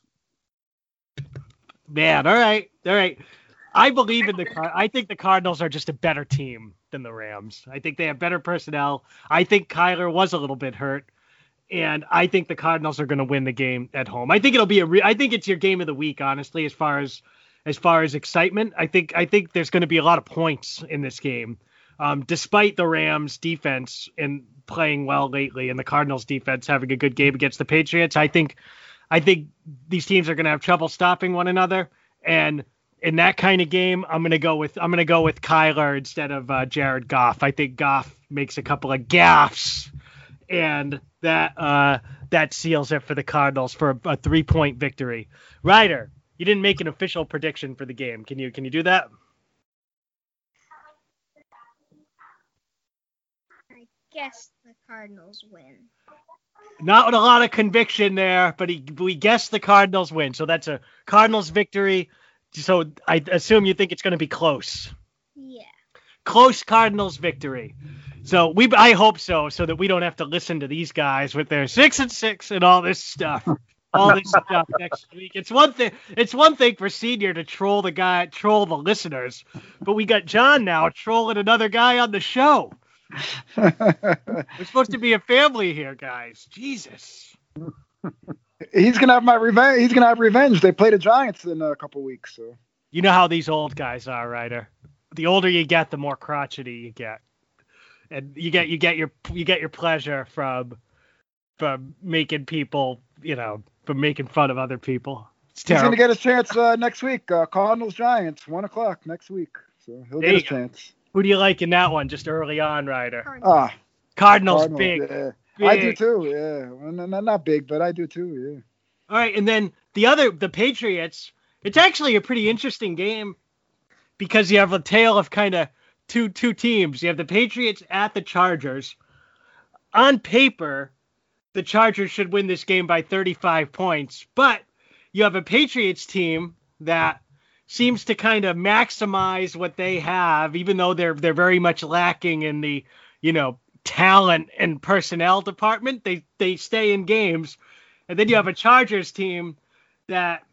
Man, all right, all right. I believe in the Card. I think the Cardinals are just a better team than the Rams. I think they have better personnel. I think Kyler was a little bit hurt, and I think the Cardinals are going to win the game at home. I think it'll be a. Re- I think it's your game of the week, honestly, as far as. As far as excitement, I think I think there's going to be a lot of points in this game, um, despite the Rams' defense and playing well lately, and the Cardinals' defense having a good game against the Patriots. I think I think these teams are going to have trouble stopping one another, and in that kind of game, I'm going to go with I'm going to go with Kyler instead of uh, Jared Goff. I think Goff makes a couple of gaffes, and that uh, that seals it for the Cardinals for a, a three-point victory. Ryder. You didn't make an official prediction for the game. Can you can you do that? I guess the Cardinals win. Not with a lot of conviction there, but he, we guess the Cardinals win. So that's a Cardinals victory. So I assume you think it's going to be close. Yeah. Close Cardinals victory. So we, I hope so, so that we don't have to listen to these guys with their six and six and all this stuff. all this stuff next week. It's one thing. It's one thing for Senior to troll the guy, troll the listeners, but we got John now trolling another guy on the show. We're supposed to be a family here, guys. Jesus. He's gonna have my revenge. He's gonna have revenge. They play the Giants in a couple weeks, so. You know how these old guys are, Ryder. The older you get, the more crotchety you get, and you get you get your you get your pleasure from from making people, you know, from making fun of other people. It's terrible. He's gonna get his chance uh, next week. Uh, Cardinals Giants, one o'clock next week. So he'll There get you his go. chance. Who do you like in that one? Just early on, Ryder. Ah, Cardinals, Cardinals, big, yeah. big. I do too. Yeah, well, not, not big, but I do too. Yeah. All right, and then the other, the Patriots. It's actually a pretty interesting game because you have a tale of kind of two two teams. You have the Patriots at the Chargers. On paper, the Chargers should win this game by thirty-five points, but you have a Patriots team that seems to kind of maximize what they have, even though they're they're very much lacking in the, you know, talent and personnel department. They they stay in games. And then you have a Chargers team that,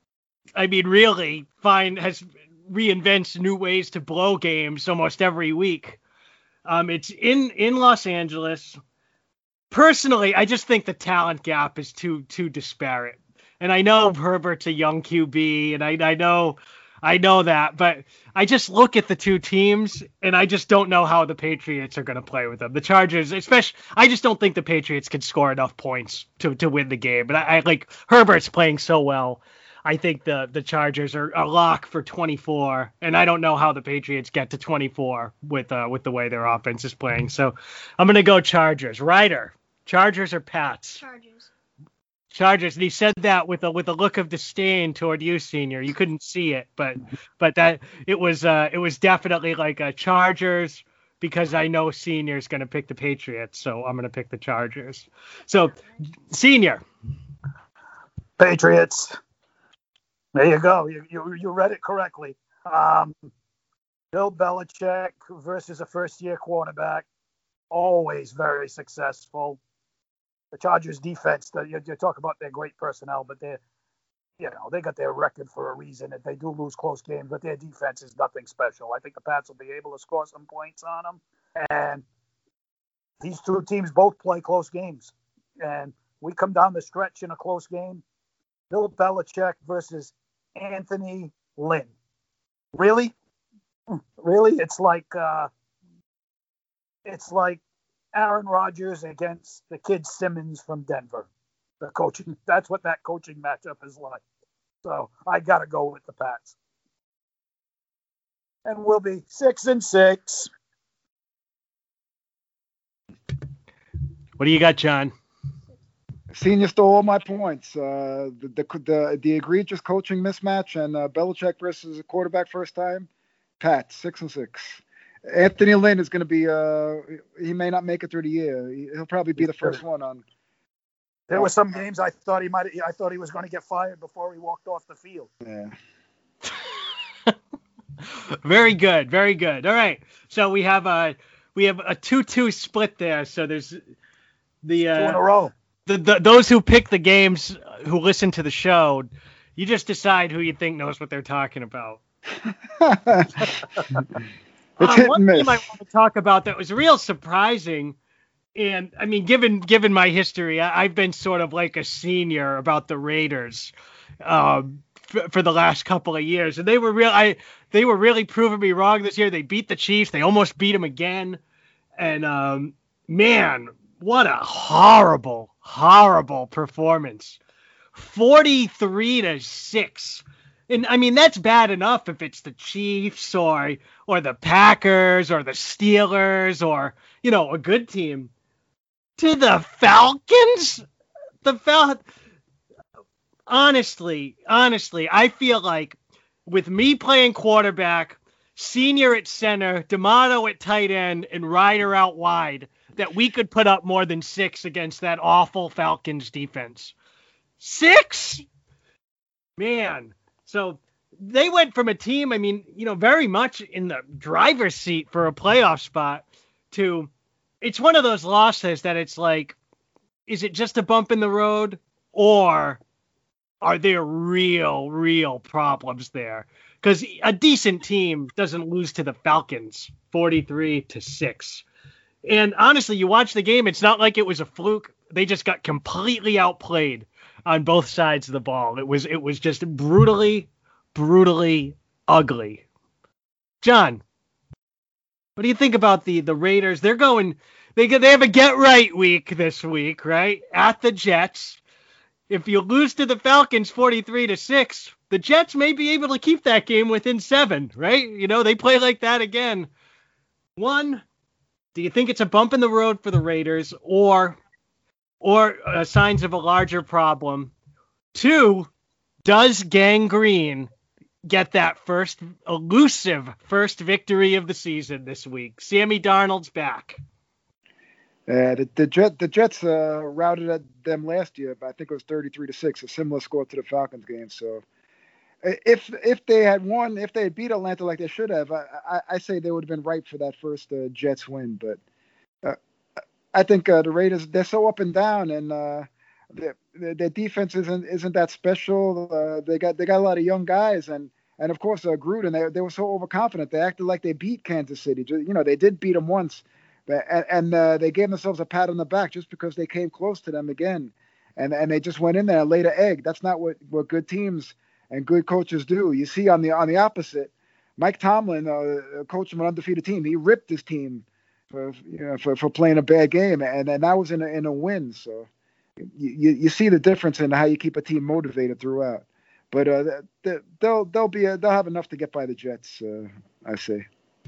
I mean, really find has reinvents new ways to blow games almost every week. Um, it's in, in Los Angeles. Personally, I just think the talent gap is too too disparate. And I know Herbert's a young Q B, and I I know I know that, but I just look at the two teams, and I just don't know how the Patriots are going to play with them. The Chargers, especially, I just don't think the Patriots can score enough points to, to win the game. But I, I like Herbert's playing so well. I think the, the Chargers are a lock for twenty-four, and I don't know how the Patriots get to twenty-four with uh, with the way their offense is playing. So I'm going to go Chargers. Ryder, Chargers or Pats? Chargers. Chargers, and he said that with a with a look of disdain toward you, Senior. You couldn't see it, but but that it was uh it was definitely like a Chargers, because I know Senior's going to pick the Patriots, so I'm going to pick the Chargers. So, Senior, Patriots. There you go. You you, you read it correctly. Um, Bill Belichick versus a first-year quarterback, always very successful. The Chargers defense, the, you, you talk about their great personnel, but they're, you know, they got their record for a reason. If they do lose close games, but their defense is nothing special. I think the Pats will be able to score some points on them. And these two teams both play close games. And we come down the stretch in a close game. Bill Belichick versus Anthony Lynn. Really? Really? It's like, uh, it's like, Aaron Rodgers against the kid Simmons from Denver. The coaching, that's what that coaching matchup is like. So I got to go with the Pats. And we'll be six and six. what do you got, John? Senior stole all my points. Uh, the, the the the egregious coaching mismatch and uh, Belichick versus a quarterback first time. Pats, six and six. Anthony Lynn is going to be, uh, he may not make it through the year. He'll probably be the first one on. There were some games I thought he might, I thought he was going to get fired before he walked off the field. Yeah. Very good. Very good. All right. So we have a, we have a two two split there. So there's the, uh, Two in a row. The, the, those who pick the games, who listen to the show, you just decide who you think knows what they're talking about. It's Uh, hit one and miss. game I want to talk about that was real surprising, and I mean, given given my history, I, I've been sort of like a senior about the Raiders um, f- for the last couple of years, and they were real. I they were really proving me wrong this year. They beat the Chiefs. They almost beat them again, and um, man, what a horrible, horrible performance! forty-three to six. And I mean, that's bad enough if it's the Chiefs or or the Packers or the Steelers or, you know, a good team. To the Falcons? The Fal Honestly, honestly, I feel like with me playing quarterback, Senior at center, D'Amato at tight end, and Ryder out wide, that we could put up more than six against that awful Falcons defense. Six? Man. So they went from a team, I mean, you know, very much in the driver's seat for a playoff spot to, it's one of those losses that it's like, is it just a bump in the road, or are there real, real problems there. Because a decent team doesn't lose to the Falcons forty-three to six. And honestly, you watch the game, it's not like it was a fluke. They just got completely outplayed on both sides of the ball. It was it was just brutally, brutally ugly. John, what do you think about the, the Raiders? They're going, they they have a get right week this week, right? At the Jets. If you lose to the Falcons forty-three to six, the Jets may be able to keep that game within seven, right? You know, they play like that again. One, do you think it's a bump in the road for the Raiders or or uh, signs of a larger problem? Two, does Gang Green get that first elusive first victory of the season this week? Sammy Darnold's back. Uh, the the, Jet, the Jets uh, routed at them last year, but I think it was thirty-three to six, a similar score to the Falcons game. So if if they had won, if they had beat Atlanta like they should have, I, I, I say they would have been ripe for that first uh, Jets win. But uh, I think uh, the Raiders, they're so up and down, and uh, their, their defense isn't isn't that special. Uh, they got they got a lot of young guys, and and of course uh, Gruden, they they were so overconfident. They acted like they beat Kansas City. You know, they did beat them once. And, and uh, they gave themselves a pat on the back just because they came close to them again. And and they just went in there and laid an egg. That's not what, what good teams and good coaches do. You see on the on the opposite, Mike Tomlin, uh, coach of an undefeated team, he ripped his team for you know for, for playing a bad game, and, and that was in a, in a win. So you, you see the difference in how you keep a team motivated throughout. But uh, they, they'll they'll be uh, they'll have enough to get by the Jets, uh, I say.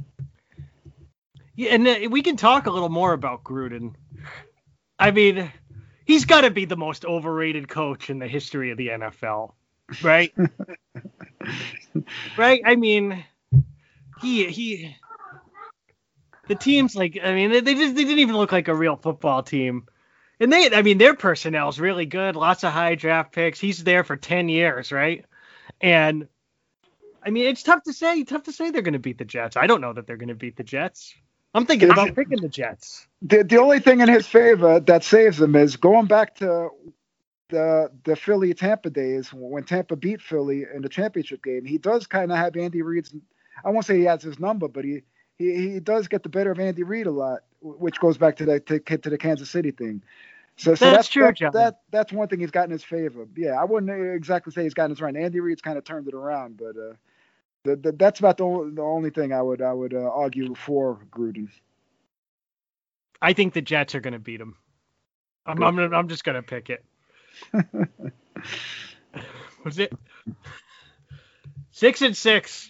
Yeah, and uh, we can talk a little more about Gruden. I mean, he's got to be the most overrated coach in the history of the N F L, right? Right? I mean, he he. The team's like, I mean, they they just they didn't even look like a real football team, and they, I mean, their personnel is really good. Lots of high draft picks. He's there for ten years, right? And I mean, it's tough to say. Tough to say they're going to beat the Jets. I don't know that they're going to beat the Jets. I'm thinking about picking the Jets. The the only thing in his favor that saves him is going back to the the Philly Tampa days when Tampa beat Philly in the championship game. He does kind of have Andy Reid's. I won't say he has his number, but he he, he does get the better of Andy Reid a lot, which goes back to the to, to the Kansas City thing. So, so that's, that's true, that, John. That that's one thing he's got in his favor. Yeah, I wouldn't exactly say he's gotten his right. Andy Reid's kind of turned it around, but. Uh, The, the, that's about the only, the only thing I would I would uh, argue for Gruden. I think the Jets are going to beat him. I'm I'm, I'm just going to pick it. Was it six and six?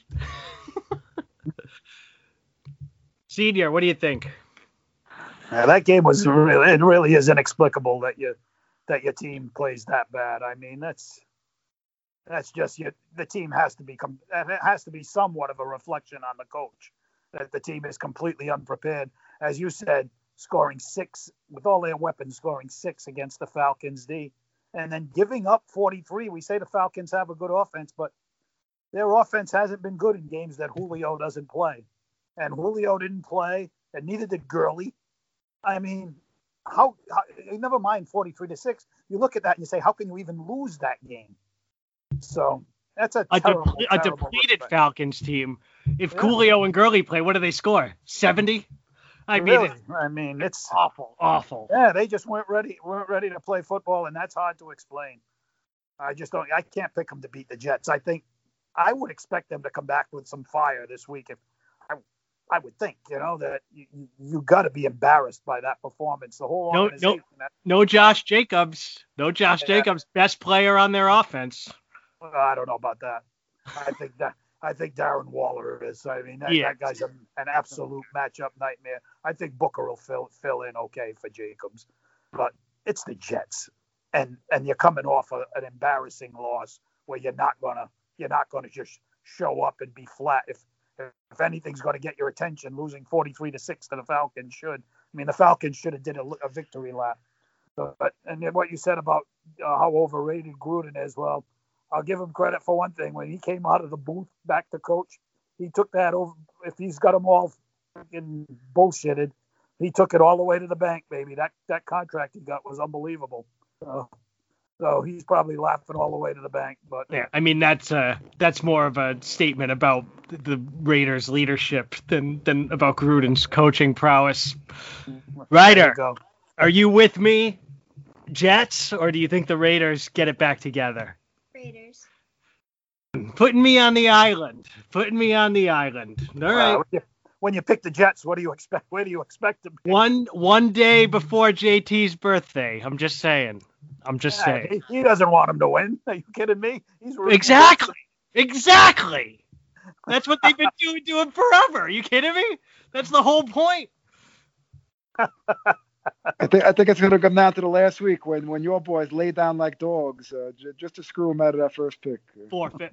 Senior, what do you think? Yeah, that game was really it really is inexplicable that you that your team plays that bad. I mean, that's. That's just you, the team has to be it has to be somewhat of a reflection on the coach that the team is completely unprepared. As you said, scoring six with all their weapons, scoring six against the Falcons D, and then giving up forty-three. We say the Falcons have a good offense, but their offense hasn't been good in games that Julio doesn't play, and Julio didn't play, and neither did Gurley. I mean, how, how never mind forty-three to six. You look at that and you say, how can you even lose that game? So that's a, a, terrible, de- a terrible depleted respect. Falcons team. If Yeah. Julio and Gurley play, what do they score? seventy? I really? mean, I mean, it's awful, awful. Yeah, they just weren't ready, weren't ready to play football, and that's hard to explain. I just don't. I can't pick them to beat the Jets. I think I would expect them to come back with some fire this week. If I, I would think, you know, that you you, you got to be embarrassed by that performance. The whole No, organization. no, that, no Josh Jacobs. No Josh Yeah. Jacobs, best player on their offense. I don't know about that. I think that I think Darren Waller is. I mean, that, Yeah. that guy's a, an absolute matchup nightmare. I think Booker will fill fill in okay for Jacobs, but it's the Jets, and and you're coming off a, an embarrassing loss where you're not gonna you're not gonna just show up and be flat. If if anything's going to get your attention, losing forty-three to six to the Falcons should. I mean, the Falcons should have did a, a victory lap. So, but and then what you said about uh, how overrated Gruden is, well. I'll give him credit for one thing. When he came out of the booth back to coach, he took that over. If he's got them all freaking bullshitted, he took it all the way to the bank, baby. That that contract he got was unbelievable. Uh, So he's probably laughing all the way to the bank. But Yeah, I mean that's uh that's more of a statement about the Raiders' leadership than than about Gruden's coaching prowess. there you Ryder, go. are you with me, Jets, or do you think the Raiders get it back together? Raiders. Putting me on the island. Putting me on the island. All right. Uh, when, you, when you pick the Jets, what do you expect? Where do you expect to be? One one day before J T's birthday. I'm just saying. I'm just Yeah, saying. he, he doesn't want him to win. Are you kidding me? He's rooting Exactly. Exactly. That's what they've been doing to him forever. Are you kidding me? That's the whole point. I think I think it's going to come down to the last week when, when your boys lay down like dogs, uh, j- just to screw them out of that first pick. Forfeit.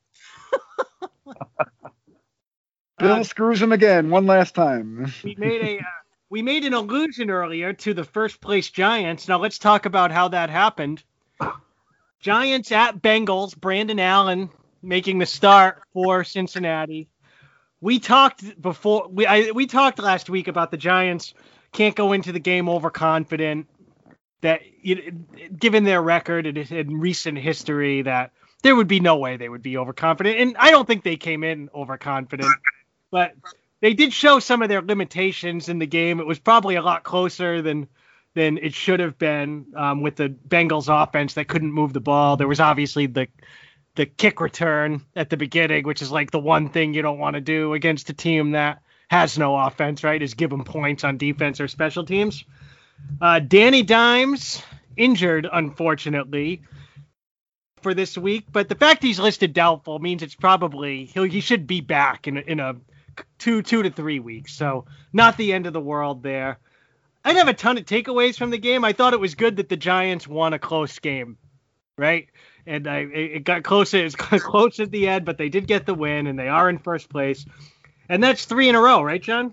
Bill Uh, screws him again, one last time. we made a uh, we made an allusion earlier to the first place Giants. Now let's talk about how that happened. Giants at Bengals. Brandon Allen making the start for Cincinnati. We talked before. We I, we talked last week about the Giants can't go into the game overconfident. That you, given their record and, and recent history, that there would be no way they would be overconfident. And I don't think they came in overconfident, but they did show some of their limitations in the game. It was probably a lot closer than than it should have been um, with the Bengals offense that couldn't move the ball. There was obviously the the kick return at the beginning, which is like the one thing you don't want to do against a team that has no offense, right? Is give them points on defense or special teams. Uh, Danny Dimes injured, unfortunately, for this week, but the fact he's listed doubtful means it's probably he'll he should be back in a, in a two two to three weeks. So not the end of the world there. I didn't have a ton of takeaways from the game. I thought it was good that the Giants won a close game, right? And I it got closer. It was close at the end, but they did get the win, and they are in first place. And that's three in a row, right, John?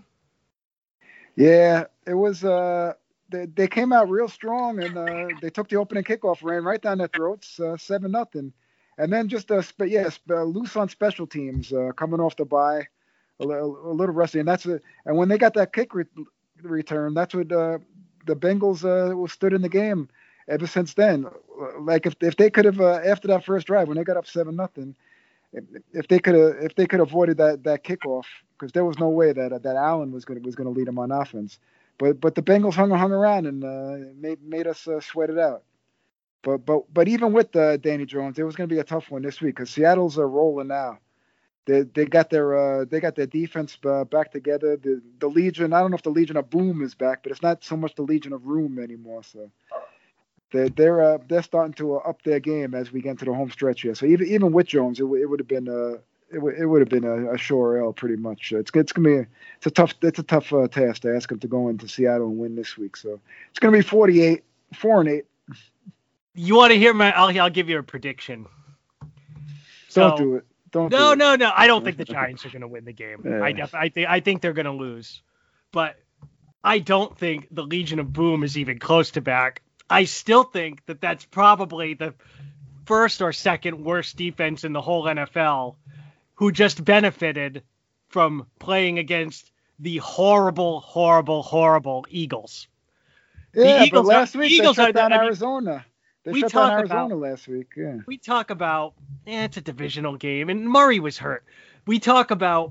Yeah, it was. Uh, they, they came out real strong, and uh, they took the opening kickoff, ran right down their throats, uh, seven nothing, and then just uh, spe- yeah, sp- uh, loose on special teams, uh, coming off the bye, a, little, a little rusty, and that's it. And when they got that kick re- return, that's what uh, the Bengals uh, stood in the game ever since then. Like if if they could have uh, after that first drive when they got up seven nothing. If they could have, if they could have avoided that, that kickoff, because there was no way that uh, that Allen was going was going to lead them on offense, but but the Bengals hung hung around and uh, made made us uh, sweat it out. But but but even with uh, Danny Jones, it was going to be a tough one this week because Seattle's uh, rolling now. They they got their uh, they got their defense uh, back together. The the Legion, I don't know if the Legion of Boom is back, but it's not so much the Legion of Room anymore. So. They're they're, uh, they're starting to uh, up their game as we get into the home stretch here. So even even with Jones, it, w- it would have been uh, it, w- it would have been a, a sure L pretty much. It's it's gonna be a, it's a tough it's a tough uh, task to ask him to go into Seattle and win this week. So it's gonna be forty-eight, four and eight. You want to hear my? I'll I'll give you a prediction. Don't So- do it. Don't. No, do it. no, no. I don't think the Giants are going to win the game. Yeah. I def- I think I think they're going to lose, but I don't think the Legion of Boom is even close to back. I still think that that's probably the first or second worst defense in the whole N F L, who just benefited from playing against the horrible, horrible, horrible Eagles. Yeah, Eagles but are- last week Eagles they are shut the- down I mean, Arizona. They we shut down talk Arizona about- last week. Yeah. We talk about, eh, it's a divisional game, and Murray was hurt. We talk about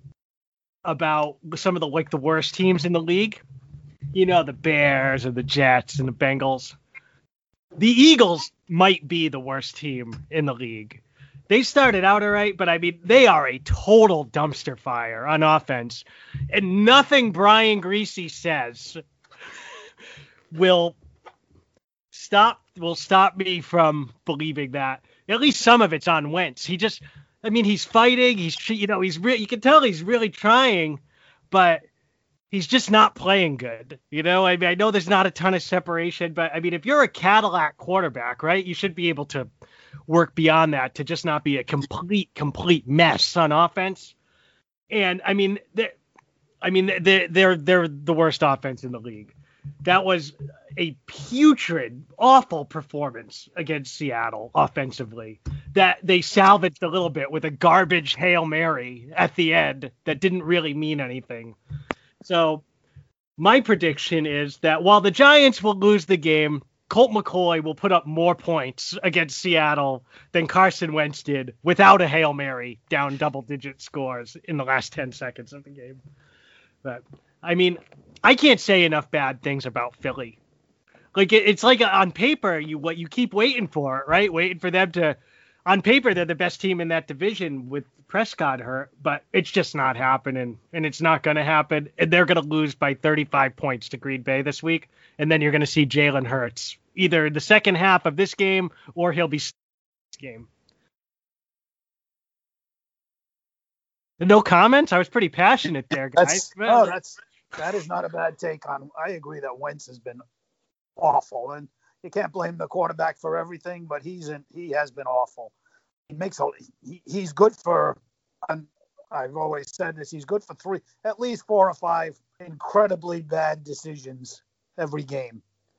about some of the like the worst teams in the league. You know, the Bears and the Jets and the Bengals. The Eagles might be the worst team in the league. They started out all right, but I mean, they are a total dumpster fire on offense. And nothing Brian Greasy says will stop will stop me from believing that. At least some of it's on Wentz. He just, I mean, he's fighting. He's, you know, he's re- you can tell he's really trying, but he's just not playing good. You know, I mean, I know there's not a ton of separation, but I mean, if you're a Cadillac quarterback, right, you should be able to work beyond that to just not be a complete, complete mess on offense. And I mean, they're, I mean, they're, they're, they're the worst offense in the league. That was a putrid, awful performance against Seattle offensively that they salvaged a little bit with a garbage Hail Mary at the end that didn't really mean anything. So my prediction is that while the Giants will lose the game Colt McCoy will put up more points against Seattle than Carson Wentz did without a Hail Mary down double-digit scores in the last ten seconds of the game. But, I mean, I can't say enough bad things about Philly. Like, it, it's like on paper, you what you keep waiting for it, right? Waiting for them to, on paper, they're the best team in that division with Prescott hurt, but it's just not happening, and it's not going to happen, and they're going to lose by thirty-five points to Green Bay this week, and then you're going to see Jalen Hurts either the second half of this game or he'll be this game. No comments? I was pretty passionate there, guys. That's, oh, that's that is not a bad take on. I agree that Wentz has been awful, and you can't blame the quarterback for everything, but he's in, he has been awful. He makes a he, he's good for. Um, I've always said this. He's good for three, at least four or five incredibly bad decisions every game.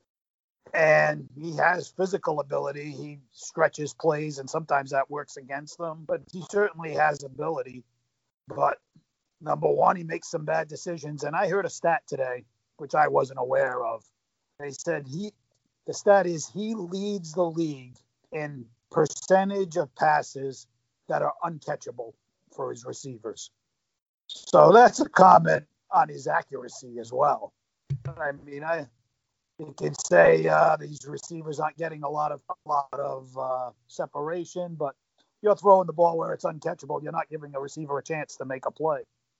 And he has physical ability. He stretches plays, and sometimes that works against them. But he certainly has ability. But number one, he makes some bad decisions. And I heard a stat today, which I wasn't aware of. They said he, the stat is he leads the league in percentage of passes that are uncatchable for his receivers. So that's a comment on his accuracy as well. I mean, I you can say uh, these receivers aren't getting a lot of a lot of uh, separation, but you're throwing the ball where it's uncatchable. You're not giving a receiver a chance to make a play.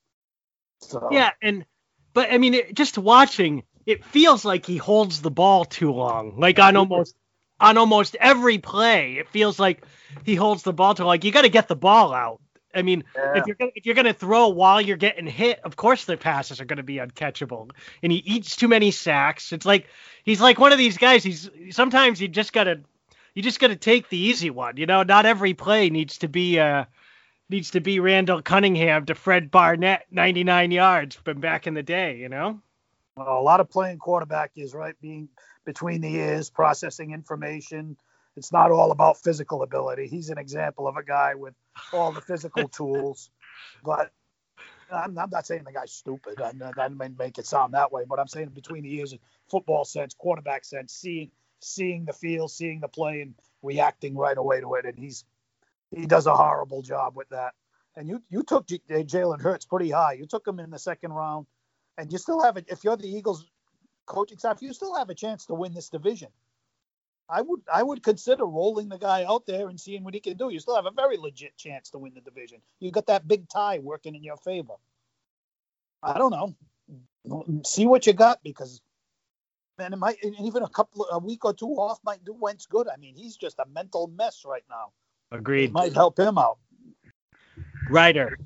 So yeah, and but I mean, it, just watching, it feels like he holds the ball too long. Like on almost on almost every play, it feels like he holds the ball too long. Like you got to get the ball out. I mean, yeah. if you're gonna, if you're gonna throw while you're getting hit, of course the passes are gonna be uncatchable. And he eats too many sacks. It's like he's like one of these guys. He's sometimes you just gotta you just gotta take the easy one. You know, not every play needs to be uh needs to be Randall Cunningham to Fred Barnett ninety-nine yards from back in the day. You know, well, a lot of playing quarterback is right being between the ears, processing information. It's not all about physical ability. He's an example of a guy with all the physical tools. But I'm, I'm not saying the guy's stupid. I, I didn't make it sound that way. But I'm saying between the ears, in football sense, quarterback sense, seeing seeing the field, seeing the play, and reacting right away to it. And he's he does a horrible job with that. And you you took J- Jalen Hurts pretty high. You took him in the second round, and you still have it. If you're the Eagles coaching staff, you still have a chance to win this division. I would I would consider rolling the guy out there and seeing what he can do. You still have a very legit chance to win the division. You got that big tie working in your favor. I don't know. See what you got, because man, it might even a couple a week or two off might do Wentz good. I mean, he's just a mental mess right now. Agreed. It might help him out. Ryder,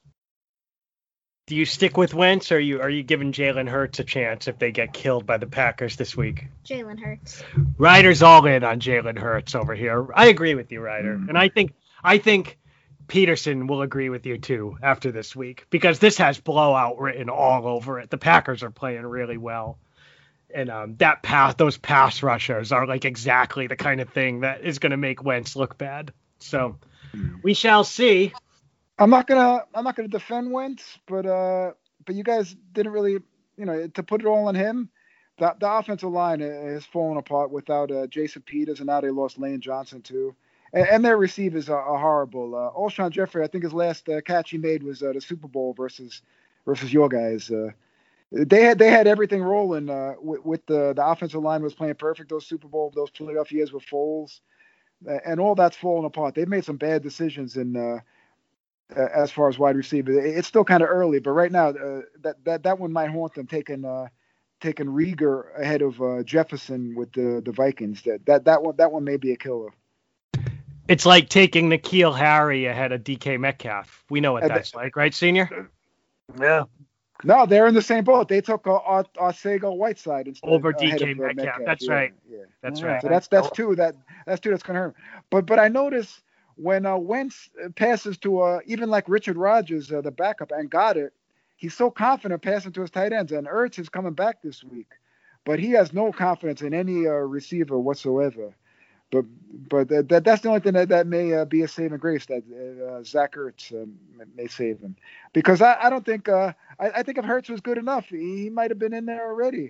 do you stick with Wentz, or are you are you giving Jalen Hurts a chance if they get killed by the Packers this week? Jalen Hurts. Ryder's all in on Jalen Hurts over here. I agree with you, Ryder, mm. and I think I think Peterson will agree with you too after this week, because this has blowout written all over it. The Packers are playing really well, and um, that pass those pass rushers are like exactly the kind of thing that is going to make Wentz look bad. So we shall see. I'm not gonna I'm not gonna defend Wentz, but uh, but you guys didn't really, you know, to put it all on him. The the offensive line has fallen apart without uh, Jason Peters, and now they lost Lane Johnson too, and, and their receivers are, are horrible. Uh, Alshon Jeffrey, I think his last uh, catch he made was uh, the Super Bowl versus versus your guys. Uh, they had they had everything rolling uh, with, with the the offensive line was playing perfect. Those Super Bowl those playoff years with Foles, and all that's fallen apart. They've made some bad decisions in. Uh, as far as wide receiver, it's still kind of early, but right now uh, that, that that one might haunt them, taking uh, taking Rieger ahead of uh, Jefferson with the, the Vikings. That that that one that one may be a killer. It's like taking N'Keal Harry ahead of D K Metcalf. We know what uh, that's like, right, Senior? Yeah. No, they're in the same boat. They took uh, Arcega Whiteside instead over D K of, uh, Metcalf. Metcalf. That's yeah, right. Yeah, that's yeah. right. So that's that's two that that's two that's gonna hurt. But but I noticed. When uh, Wentz passes to uh, even like Richard Rodgers, uh, the backup, and Goddard, he's so confident passing to his tight ends. And Ertz is coming back this week, but he has no confidence in any uh, receiver whatsoever. But but uh, that that's the only thing that, that may uh, be a saving grace, that uh, Zach Ertz uh, may save him. Because I, I don't think uh, I, I think if Ertz was good enough, he, he might have been in there already.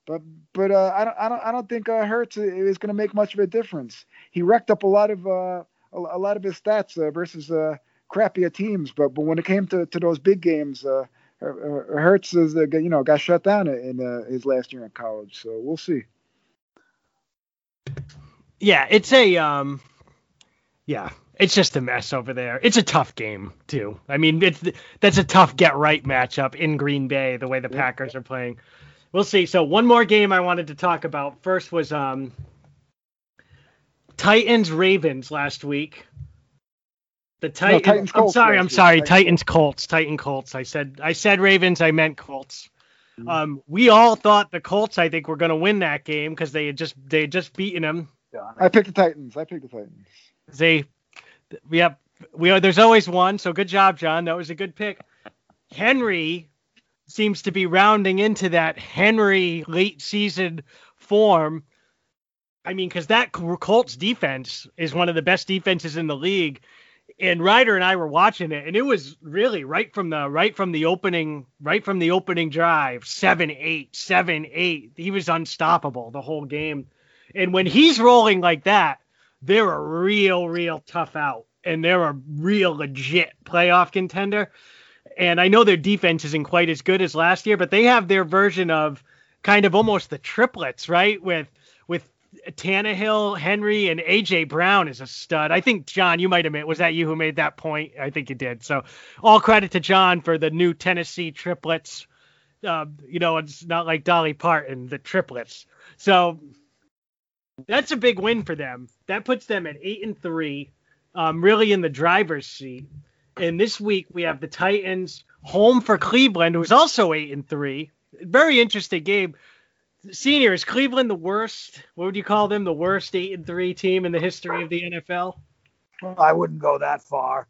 But but uh, I don't I don't I don't think uh, Hurts is going to make much of a difference. He wrecked up a lot of uh, a, a lot of his stats uh, versus uh, crappier teams. But but when it came to, to those big games, uh, Hurts is uh, you know got shut down in uh, his last year in college. So we'll see. Yeah, it's a um, yeah, it's just a mess over there. It's a tough game too. I mean, it's that's a tough get right matchup in Green Bay. The way the Packers are playing, we'll see. So one more game I wanted to talk about first was um, Titans Ravens last week. The Titans. No, Titans I'm sorry, I'm sorry. Titans. Titans Colts. Titan Colts. I said I said Ravens. I meant Colts. Mm-hmm. Um, we all thought the Colts, I think, were going to win that game because they had just they had just beaten them. I picked the Titans. I picked the Titans. They, yep, we are. There's always one. So good job, John. That was a good pick. Henry seems to be rounding into that Henry late season form. I mean, because that Colts defense is one of the best defenses in the league. And Ryder and I were watching it, and it was really right from the right from the opening, right from the opening drive, seven eight, seven eight. He was unstoppable the whole game. And when he's rolling like that, they're a real, real tough out. And they're a real legit playoff contender. And I know their defense isn't quite as good as last year, but they have their version of kind of almost the triplets, right? With with Tannehill, Henry, and A J Brown is a stud. I think, John, you might have made, was that you who made that point? I think you did. So all credit to John for the new Tennessee triplets. Uh, you know, it's not like Dolly Parton, the triplets. So that's a big win for them. That puts them at eight and three, um, really in the driver's seat. And this week we have the Titans home for Cleveland, who's also eight and three. Very interesting game. Senior, is Cleveland the worst? What would you call them? The worst eight and three team in the history of the N F L? Well, I wouldn't go that far,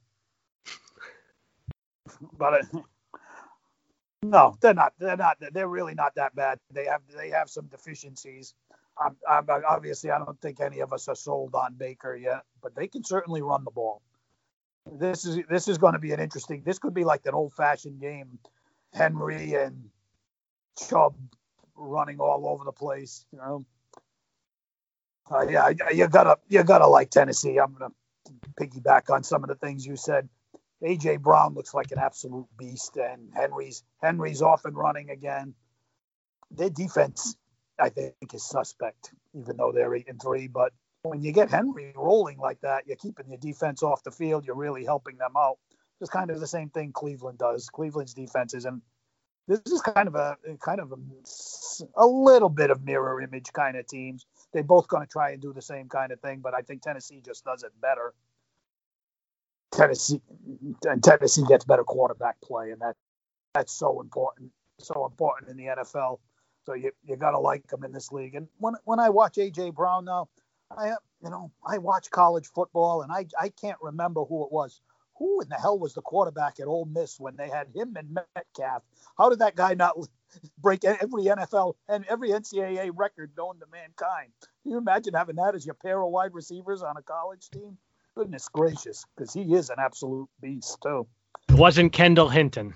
but it, no, they're not. They're not. They're really not that bad. They have they have some deficiencies. I'm, I'm, obviously, I don't think any of us are sold on Baker yet, but they can certainly run the ball. This is this is going to be an interesting. This could be like an old-fashioned game. Henry and Chubb running all over the place. You know, uh, yeah, you gotta you gotta like Tennessee. I'm gonna piggyback on some of the things you said. A J Brown looks like an absolute beast, and Henry's Henry's off and running again. Their defense, I think, is suspect, even though they're eight and three. But when you get Henry rolling like that, you're keeping your defense off the field. You're really helping them out. It's kind of the same thing Cleveland does. Cleveland's defense is, and this is kind of a kind of a, a little bit of mirror image kind of teams. They're both going to try and do the same kind of thing, but I think Tennessee just does it better. Tennessee and Tennessee gets better quarterback play, and that that's so important, so important in the N F L. So you you gotta like them in this league. And when when I watch A J Brown now, I you know I watch college football, and I I can't remember who it was. Who in the hell was the quarterback at Ole Miss when they had him and Metcalf? How did that guy not break every N F L and every N C double A record known to mankind? Can you imagine having that as your pair of wide receivers on a college team? Goodness gracious, because he is an absolute beast too. It wasn't Kendall Hinton.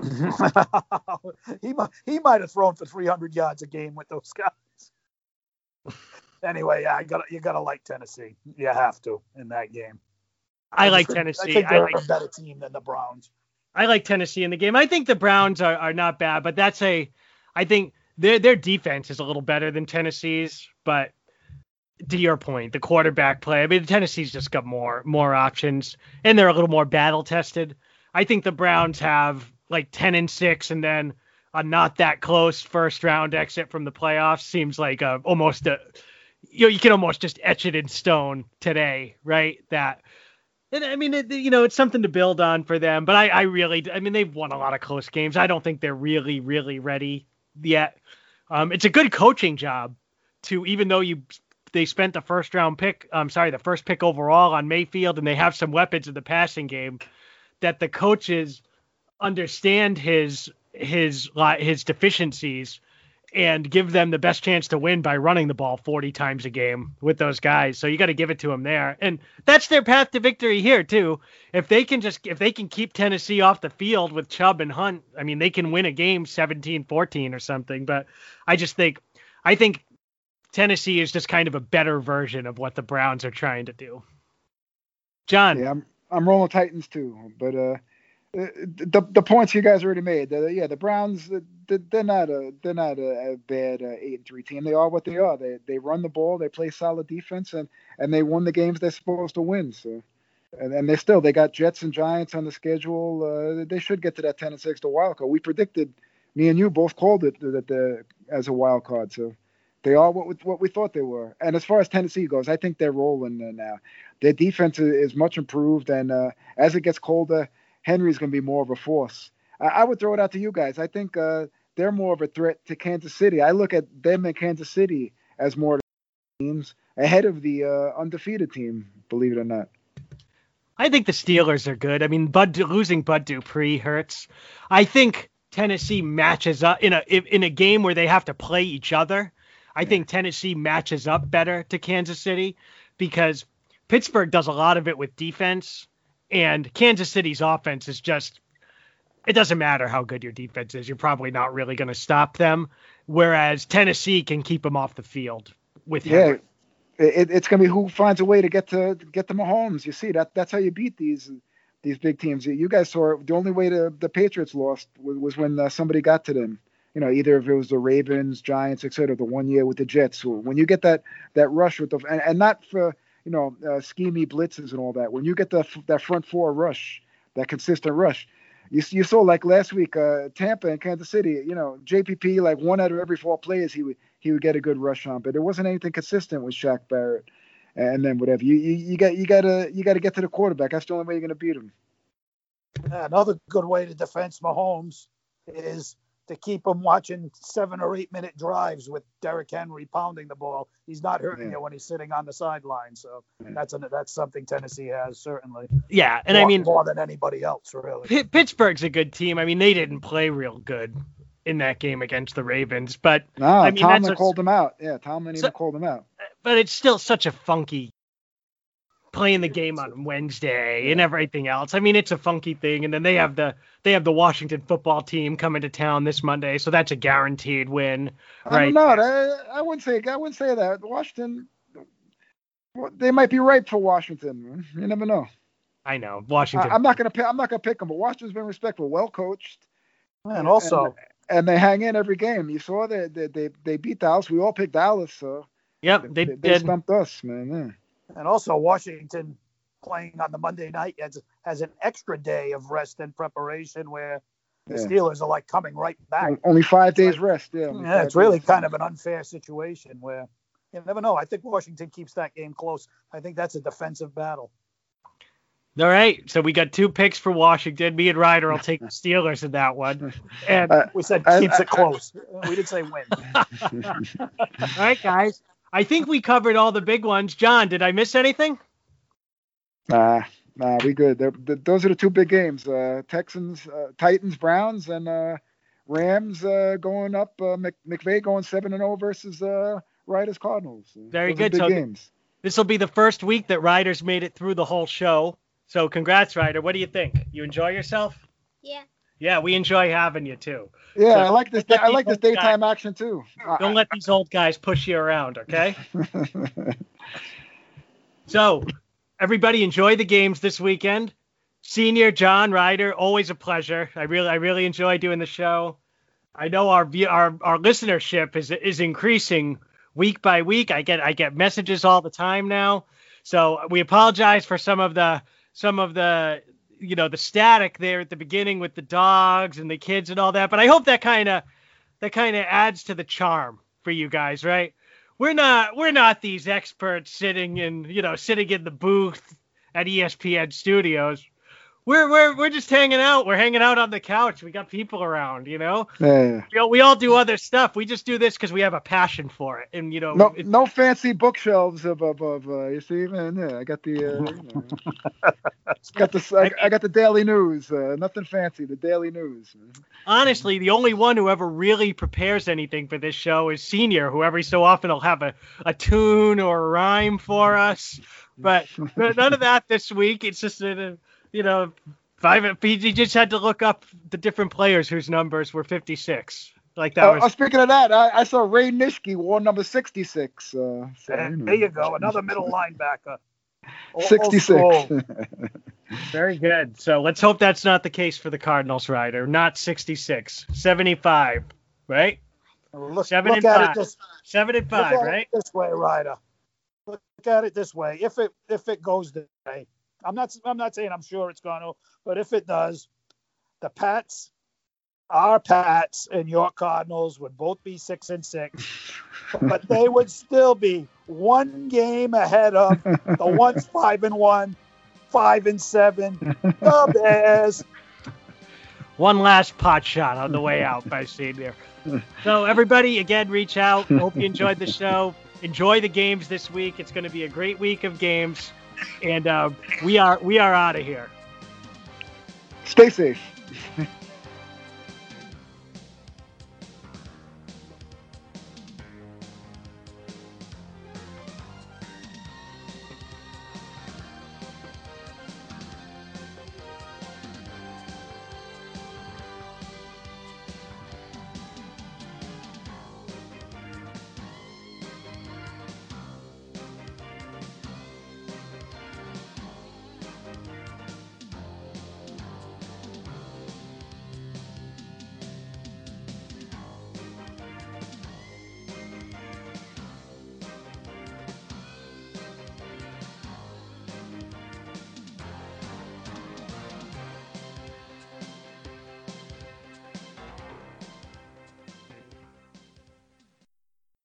he might he might have thrown for three hundred yards a game with those guys. Anyway, yeah, I got you got to like Tennessee. You have to in that game. I, I like think, Tennessee. I think they're I like, a better team than the Browns. I like Tennessee in the game. I think the Browns are, are not bad, but that's a. I think their their defense is a little better than Tennessee's, but. To your point, the quarterback play. I mean, Tennessee's just got more more options, and they're a little more battle tested. I think the Browns have like ten and six, and then a not that close first round exit from the playoffs seems like a, almost a you know you can almost just etch it in stone today, right? That. And I mean, it, you know, it's something to build on for them. But I, I really, I mean, they've won a lot of close games. I don't think they're really, really ready yet. Um, it's a good coaching job to, even though you. They spent the first round pick, I'm sorry, the first pick overall on Mayfield, and they have some weapons in the passing game, that the coaches understand his his his deficiencies and give them the best chance to win by running the ball forty times a game with those guys. So you got to give it to them there. And that's their path to victory here too. If they can just, if they can keep Tennessee off the field with Chubb and Hunt, I mean, they can win a game seventeen fourteen or something. But I just think, I think Tennessee is just kind of a better version of what the Browns are trying to do. John. Yeah, I'm I'm rolling Titans too, but uh, the the points you guys already made. The, yeah, the Browns they're not a they're not a, a bad uh, eight and three team. They are what they are. They they run the ball. They play solid defense, and and they won the games they're supposed to win. So. And, and they still they got Jets and Giants on the schedule. Uh, they should get to that ten and six, the wild card. We predicted, me and you both called it that the as a wild card. So they are what we, what we thought they were. And as far as Tennessee goes, I think they're rolling uh, now. Their defense is, is much improved, and uh, as it gets colder, Henry's going to be more of a force. I, I would throw it out to you guys. I think uh, they're more of a threat to Kansas City. I look at them and Kansas City as more teams ahead of the uh, undefeated team, believe it or not. I think the Steelers are good. I mean, Bud losing Bud Dupree hurts. I think Tennessee matches up in a in a game where they have to play each other. I think Tennessee matches up better to Kansas City because Pittsburgh does a lot of it with defense, and Kansas City's offense is just, it doesn't matter how good your defense is. You're probably not really going to stop them, whereas Tennessee can keep them off the field with Henry. Yeah. It, it's going to be who finds a way to get to get to Mahomes. You see, that that's how you beat these these big teams. You guys saw the only way to, the Patriots lost was, was when uh, somebody got to them. You know, either if it was the Ravens, Giants, et cetera, the one year with the Jets. When you get that that rush with the and, and not for you know uh, schemy blitzes and all that. When you get the that front four rush, that consistent rush. You you saw like last week, uh, Tampa and Kansas City. You know, J P P, like one out of every four players, he would he would get a good rush on, but it wasn't anything consistent with Shaq Barrett, and then whatever. You you, you got you gotta you gotta get to the quarterback. That's the only way you're gonna beat him. Another good way to defend Mahomes is to keep him watching seven or eight minute drives with Derrick Henry pounding the ball. He's not hurting Yeah. you when he's sitting on the sideline. So Yeah. that's a, that's something Tennessee has certainly. Yeah, and more, I mean, more than anybody else, really. P- Pittsburgh's a good team. I mean, they didn't play real good in that game against the Ravens, but No, I mean, Tomlin that's a- called him out. Yeah, Tomlin So- even called him out. but it's still such a funky playing the game on Wednesday and everything else. I mean, it's a funky thing. And then they have the they have the Washington football team coming to town this Monday, so that's a guaranteed win, I right? don't know. I, I wouldn't say I wouldn't say that. Washington, well, they might be right for Washington. You never know. I know I, Washington. I'm not gonna pick. I'm not gonna pick them. But Washington's been respectful, well coached, And also, and they hang in every game. You saw that they, they they beat Dallas. We all picked Dallas, so yep, they, they they did. stumped us, man. and also Washington playing on the Monday night has, has an extra day of rest and preparation where the Yeah. Steelers are like coming right Yeah. back. Only five days rest. Yeah, only Yeah, five it's really days. kind of an unfair situation where you never know. I think Washington keeps that game close. I think that's a defensive battle. All right, so we got two picks for Washington. Me and Ryder will take the Steelers in that one. And Uh, We said I- keeps I- it close. We didn't say win. all right, guys, I think we covered all the big ones. John, did I miss anything? Nah, nah, we good. They're, th those are the two big games: uh, Texans, uh, Titans, Browns, and uh, Rams uh, going up. Uh, Mc, McVay going seven and zero versus uh, Riders Cardinals. Very Those are good. Big So- games. This will be the first week that Ryder's made it through the whole show. So congrats, Ryder. What do you think? You enjoy yourself? Yeah. Yeah, we enjoy having you too. Yeah, So- I like this. I like this People- daytime action too. Don't let these old guys push you around, okay? So, everybody enjoy the games this weekend. Senior John Ryder, always a pleasure. I really, I really enjoy doing the show. I know our view- our our listenership is is increasing week by week. I get I get messages all the time now. So we apologize for some of the some of the you know the static there at the beginning with the dogs and the kids and all that. But I hope that kind of that kind of adds to the charm for you guys, right? We're not we're not these experts sitting in you know sitting in the booth at E S P N Studios. We're we're we're just hanging out. We're hanging out on the couch. We got people around, you know. Yeah. You know, we all do other stuff. We just do this because we have a passion for it, and you know, No, it- no fancy bookshelves above. above uh, you see, man. Yeah, I got the. Uh, you know, got the. I, I got the Daily News. Uh, nothing fancy. The Daily News. honestly, the only one who ever really prepares anything for this show is Senior, who every so often will have a, a tune or a rhyme for us. But but none of that this week. It's just a, you know, five. He just had to look up the different players whose numbers were fifty-six. Like that Uh, was. uh, speaking of that, I, I saw Ray Nitschke wore number sixty-six. Uh, so, And you know. there you go, another middle linebacker. Old sixty-six. school. Very good. So let's hope that's not the case for the Cardinals, Ryder. Not sixty-six, seventy-five, right? Look, Seven look and at five. it this, Seven and look five, at right? it this way, Ryder. Look at it this way. If it if it goes this way, I'm not I'm not saying I'm sure it's going to, but if it does, the Pats, our Pats, and your Cardinals would both be six and six, but they would still be one game ahead of the ones five and one, five and seven, the Bears. One last pot shot on the way out by Senior. So everybody, again, reach out. Hope you enjoyed the show. Enjoy the games this week. It's going to be a great week of games, and uh, we are we are out of here. Stay safe.